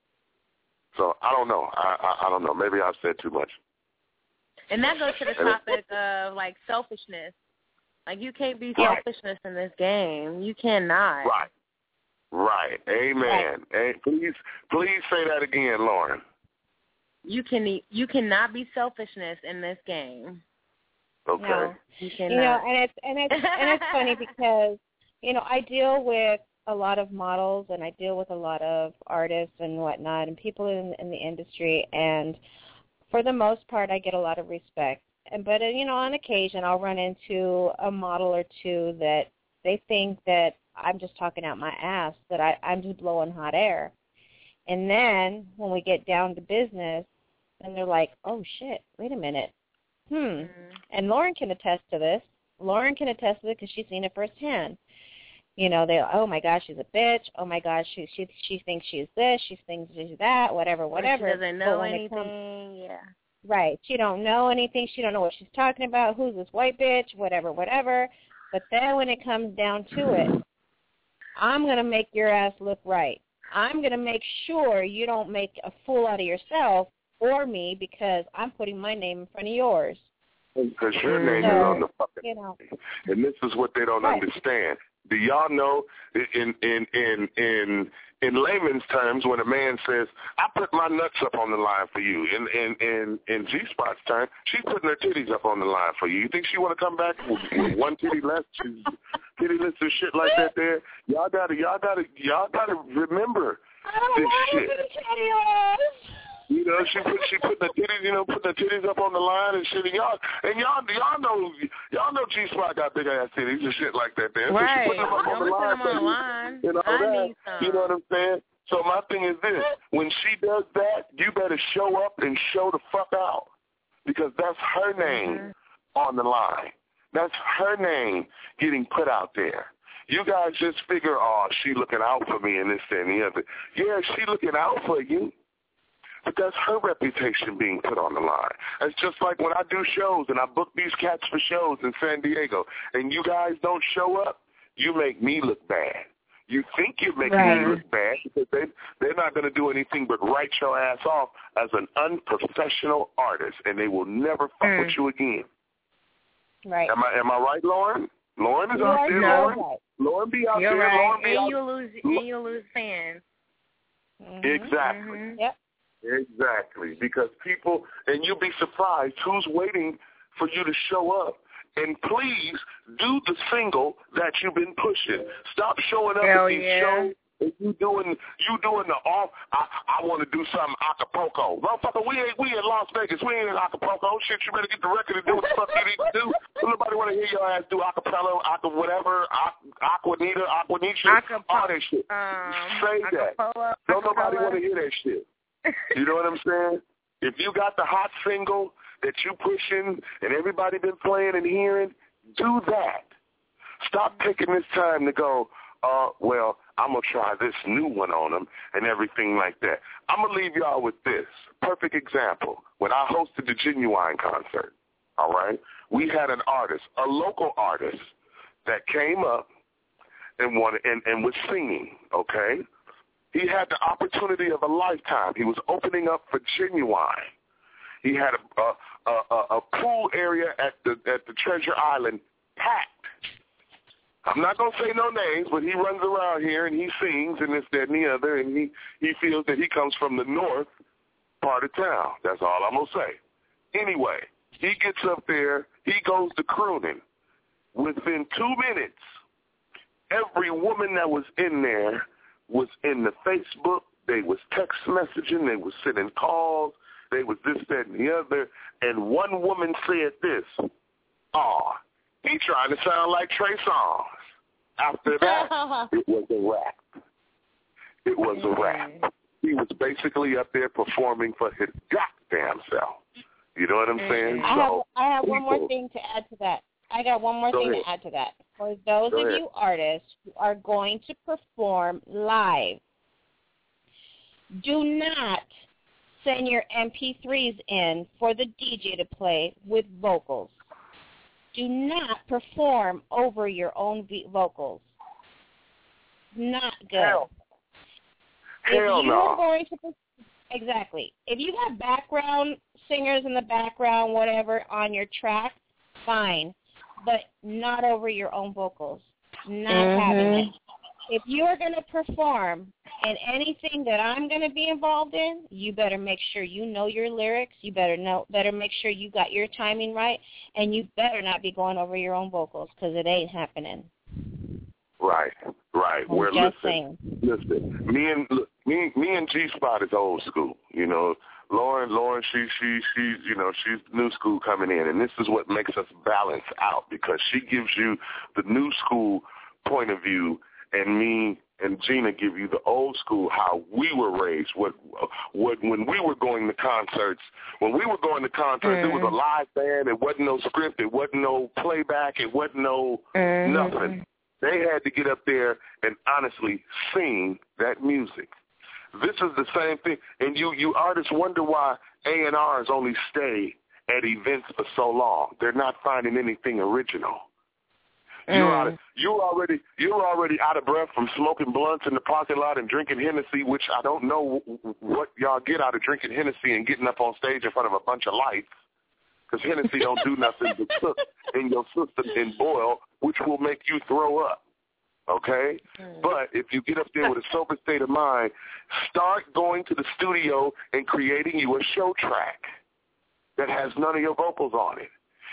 So I don't know. I don't know. Maybe I've said too much. And that goes to the topic of, like, selfishness. Like, you can't be selfishness in this game. You cannot. Right. Amen. Right. Please say that again, Lauren. You cannot be selfishness in this game. Okay. No, you cannot. You know, and it's funny because, you know, I deal with a lot of models and I deal with a lot of artists and whatnot and people in the industry, and for the most part I get a lot of respect. But, you know, on occasion I'll run into a model or two that they think that I'm just talking out my ass, that I'm just blowing hot air. And then when we get down to business, and they're like, oh, shit, wait a minute. And Lauren can attest to this. Lauren can attest to it because she's seen it firsthand. You know, oh, my gosh, she's a bitch. Oh, my gosh, she thinks she's this. She thinks she's that, whatever. She doesn't know anything, Right. She don't know anything. She don't know what she's talking about. Who's this white bitch, whatever. But then when it comes down to it, I'm going to make your ass look right. I'm going to make sure you don't make a fool out of yourself or me because I'm putting my name in front of yours. Because your name is on the fucking thing. And this is what they don't understand. Do y'all know in layman's terms when a man says, I put my nuts up on the line for you, in G-Spot's term, she's putting her titties up on the line for you. You think she want to come back with one titty left? pitiless and shit like that there, y'all gotta remember this shit. You know, she put the titties, put the titties up on the line and shit. And y'all know G-Spot got big ass titties and shit like that there. Right. So she put them up on the line. You know what I'm saying? So my thing is this: when she does that, you better show up and show the fuck out, because that's her name on the line. That's her name getting put out there. You guys just figure, oh, she looking out for me and this and the other. Yeah, she looking out for you, but that's her reputation being put on the line. It's just like when I do shows and I book these cats for shows in San Diego, and you guys don't show up, you make me look bad. You think you're making me look bad because they're not going to do anything but write your ass off as an unprofessional artist, and they will never fuck with you again. Right. Am I right, Lauren? Lauren is out there. Lauren be out there. Right. Lauren be and you'll lose fans. Exactly. Yep. Exactly. Because people, and you'll be surprised who's waiting for you to show up. And please do the single that you've been pushing. Stop showing up at these shows. And you doing the off. I want to do something Acapulco. Motherfucker, we in Las Vegas. We ain't in Acapulco. Shit, you better get the record and do what the fuck you need to do. Nobody want to hear your ass do acapella, whatever, Aquanita, all that shit. Say that. Don't nobody want to hear that shit. You know what I'm saying? If you got the hot single that you pushing and everybody been playing and hearing, do that. Stop taking this time to go, well, I'm going to try this new one on them and everything like that. I'm going to leave y'all with this. Perfect example. When I hosted the Genuine concert, all right, we had an artist, a local artist, that came up and was singing, okay? He had the opportunity of a lifetime. He was opening up for Genuine. He had a pool area at the Treasure Island packed. I'm not going to say no names, but he runs around here and he sings and this, that, and the other, and he feels that he comes from the north part of town. That's all I'm going to say. Anyway, he gets up there. He goes to crooning. Within 2 minutes, every woman that was in there was in the Facebook. They was text messaging. They was sending calls. They was this, that, and the other. And one woman said this, he trying to sound like Trey Songz. After that, it was a wrap. It was a wrap. He was basically up there performing for his goddamn self. You know what I'm saying? I have one more thing to add to that. I got one more thing to add to that. For those of you artists who are going to perform live, do not send your MP3s in for the DJ to play with vocals. Do not perform over your own vocals. Not good. Hell no. Exactly. If you have background singers in the background, whatever, on your track, fine. But not over your own vocals. Not having it. If you are going to perform in anything that I'm going to be involved in, you better make sure you know your lyrics. You better make sure you got your timing right, and you better not be going over your own vocals because it ain't happening. Right. We're listen. Me and G-Spot is old school. You know, Lauren, she's new school coming in, and this is what makes us balance out because she gives you the new school point of view. And me and Gina give you the old school, how we were raised. When we were going to concerts. When we were going to concerts, it was a live band. It wasn't no script. It wasn't no playback. It wasn't no nothing. They had to get up there and honestly sing that music. This is the same thing. And you artists wonder why A&Rs only stay at events for so long. They're not finding anything original. You're already out of breath from smoking blunts in the parking lot and drinking Hennessy, which I don't know what y'all get out of drinking Hennessy and getting up on stage in front of a bunch of lights, because Hennessy don't do nothing but cook in your system and boil, which will make you throw up. Okay? But if you get up there with a sober state of mind, start going to the studio and creating you a show track that has none of your vocals on it.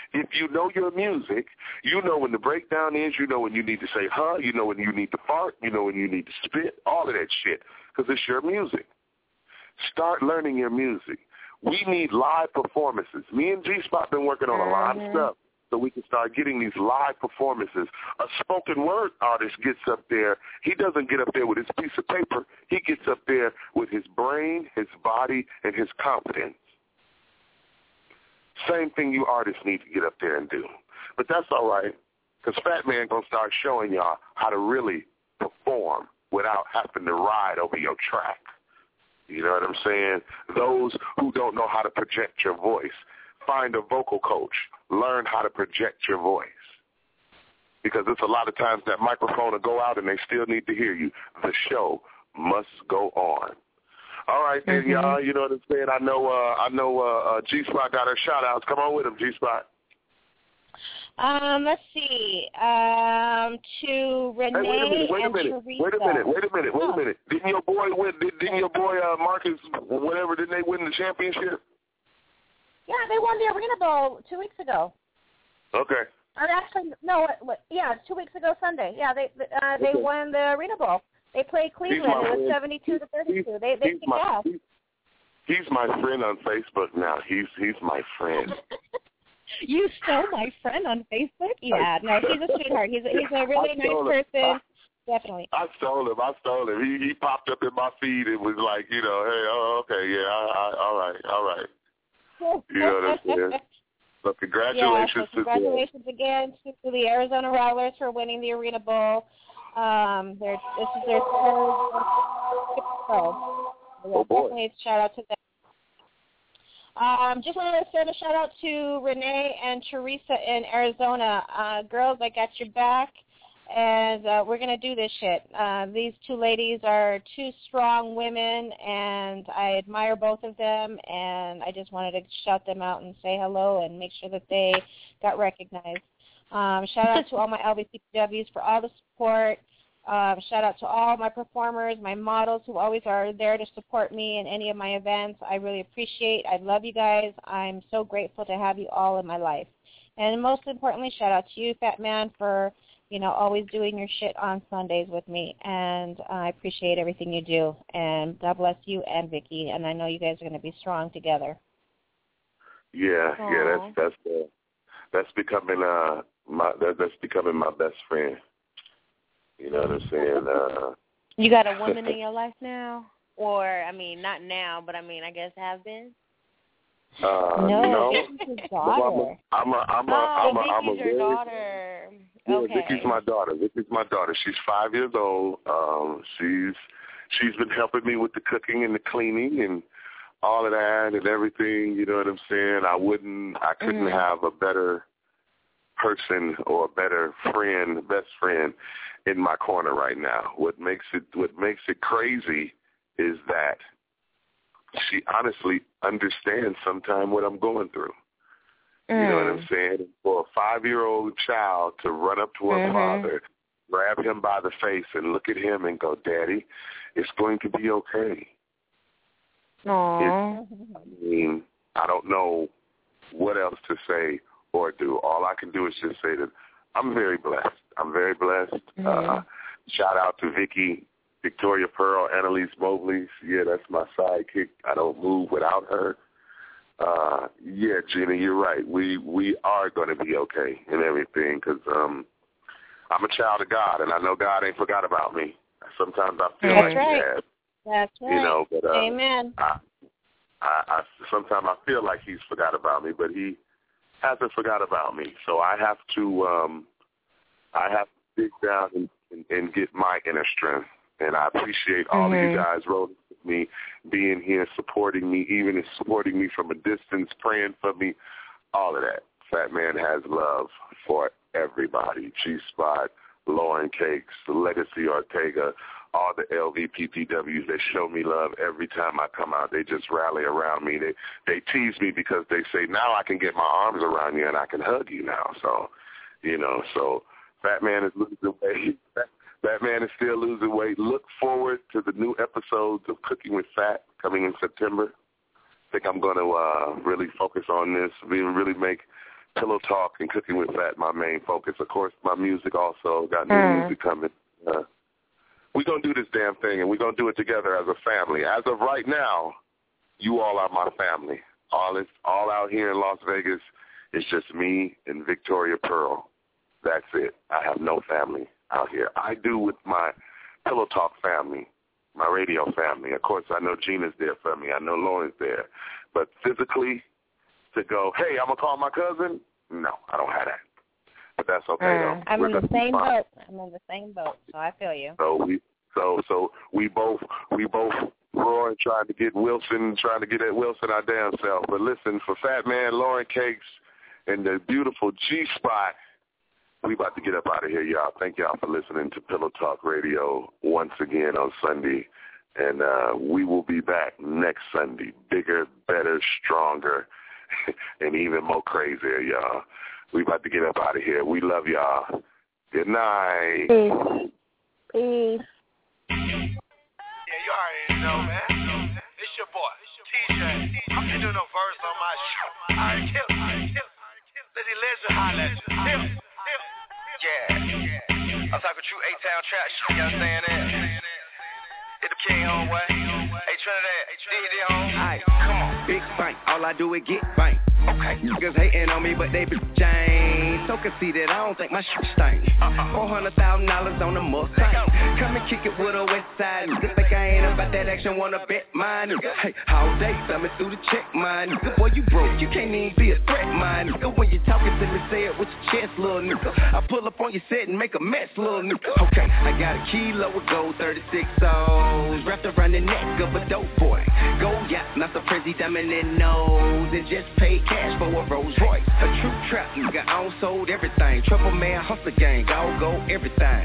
If you know your music, you know when the breakdown is, you know when you need to say you know when you need to fart, you know when you need to spit, all of that shit, because it's your music. Start learning your music. We need live performances. Me and G-Spot been working on a lot of stuff so we can start getting these live performances. A spoken word artist gets up there. He doesn't get up there with his piece of paper. He gets up there with his brain, his body, and his confidence. Same thing you artists need to get up there and do. But that's all right, because Fat Man going to start showing y'all how to really perform without having to ride over your track. You know what I'm saying? Those who don't know how to project your voice, find a vocal coach. Learn how to project your voice. Because it's a lot of times that microphone will go out and they still need to hear you. The show must go on. All right, then, y'all. You know what I'm saying? I know G-Spot got her shout-outs. Come on with him, G-Spot. Let's see. To Renee and Teresa. Wait a minute. Didn't your boy Marcus, whatever, didn't they win the championship? Yeah, they won the Arena Bowl 2 weeks ago. Okay. Or actually, no, 2 weeks ago Sunday. Yeah, they won the Arena Bowl. They played Cleveland. It was 72-32. They kicked ass. He's my friend on Facebook now. He's my friend. You stole my friend on Facebook? Yeah, no, he's a sweetheart. He's a really nice person. Definitely. I stole him. He popped up in my feed and was like, you know, hey, okay, yeah, all right. You know what I'm saying? So congratulations again to the Arizona Rattlers for winning the Arena Bowl. This is their third show. Oh boy! Definitely shout out to them. Just wanted to send a shout out to Renee and Teresa in Arizona. Girls, I got your back, and we're gonna do this shit. These two ladies are two strong women, and I admire both of them. And I just wanted to shout them out and say hello and make sure that they got recognized. Shout out to all my LBCPWs for all the support. Shout out to all my performers, my models who always are there to support me in any of my events. I really appreciate. I love you guys. I'm so grateful to have you all in my life. And most importantly, shout out to you, Fat Man, for, you know, always doing your shit on Sundays with me. And I appreciate everything you do. And God bless you and Vicky. And I know you guys are going to be strong together. Yeah, that's becoming my best friend. You know what I'm saying? You got a woman in your life now? Or, I mean, not now, but I mean, I guess have been? No, this is his daughter. Vicky's your daughter. Okay. Yeah, Vicky's my daughter. She's 5 years old. She's been helping me with the cooking and the cleaning and all of that and everything. You know what I'm saying? I couldn't have a better person or a better friend, best friend in my corner right now. What makes it crazy is that she honestly understands sometimes what I'm going through. You know what I'm saying? For a 5-year-old child to run up to her father, grab him by the face and look at him and go, "Daddy, it's going to be okay." Aww. I don't know what else to say or do. All I can do is just say that I'm very blessed. Shout out to Vicky, Victoria Pearl, Annalise Mobley. Yeah, that's my sidekick. I don't move without her. Yeah, Gina, you're right. We are going to be okay and everything because I'm a child of God, and I know God ain't forgot about me. Sometimes I feel like He has. That's right. You know, but Amen. I sometimes I feel like He's forgot about me, but He hasn't forgot about me. So I have to dig down and get my inner strength. And I appreciate all of you guys rolling with me, being here, supporting me, even supporting me from a distance, praying for me, all of that. Fat Man has love for everybody. G-Spot, Lauren Cakes, Legacy Ortega, all the LVPPWs, they show me love every time I come out. They just rally around me. They tease me because they say, now I can get my arms around you and I can hug you now. So, you know, Fat Man is losing weight. Fat Man is still losing weight. Look forward to the new episodes of Cooking with Fat coming in September. I think I'm going to really focus on this, really make Pillow Talk and Cooking with Fat, my main focus. Of course, my music also, got new music coming. We're going to do this damn thing, and we're going to do it together as a family. As of right now, you all are my family. All out here in Las Vegas, it's just me and Victoria Pearl. That's it. I have no family out here. I do with my Pillow Talk family, my radio family. Of course, I know Gina's there for me. I know Lauren's there. But physically, to go, hey, I'm going to call my cousin, no, I don't have that. But that's okay, though. I'm in the same boat. So I feel you. So we both roaring, trying to get at Wilson our damn self. But listen, for Fat Man, Lauren Cakes, and the beautiful G-Spot, we about to get up out of here, y'all. Thank y'all for listening to Pillow Talk Radio once again on Sunday. And we will be back next Sunday, bigger, better, stronger, and even more crazier, y'all. We about to get up out of here. We love y'all. Good night. Peace. Yeah, you already know, man. It's your boy, TJ. I can't do no verse on my show. All right, kill. Let the legend holler at you. Yeah. I'm talking true A-Town trap shit, you understand that? It's the king home way. Hey, Trinidad, D home. Aight, come on, big bank. All I do is get bank. Okay, niggas hating on me, but they be changed. So conceited, I don't think my shit stink. $400,000 on the Mustang. Come and kick it with a West Side. Niggas think I ain't about that action, wanna bet mine. Hey, all day, thumbing through the check, mine. Nigga, boy, you broke, you can't even be a threat, mine. Nigga, when you talking to me, say it with your chest, little nigga. I pull up on your set and make a mess, little nigga. Okay, I got a kilo of gold, 36 O's wrapped around the neck of a dope boy. Gold yacht, not the frizzy diamond in nose, and just pay cash for a Rolls Royce. A true trap nigga, I don't sold everything. Trouble man, hustle gang, I'll go everything.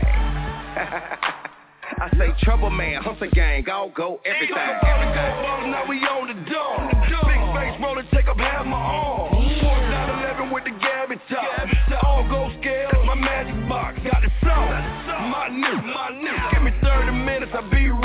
I say trouble man, hustle gang, I'll go everything. Now we on the door. Big face roller, take up half my arm. 911 with the Gabby top. All gold scale, my magic box got the sauce. My new. Give me 30 minutes, I'll be ready.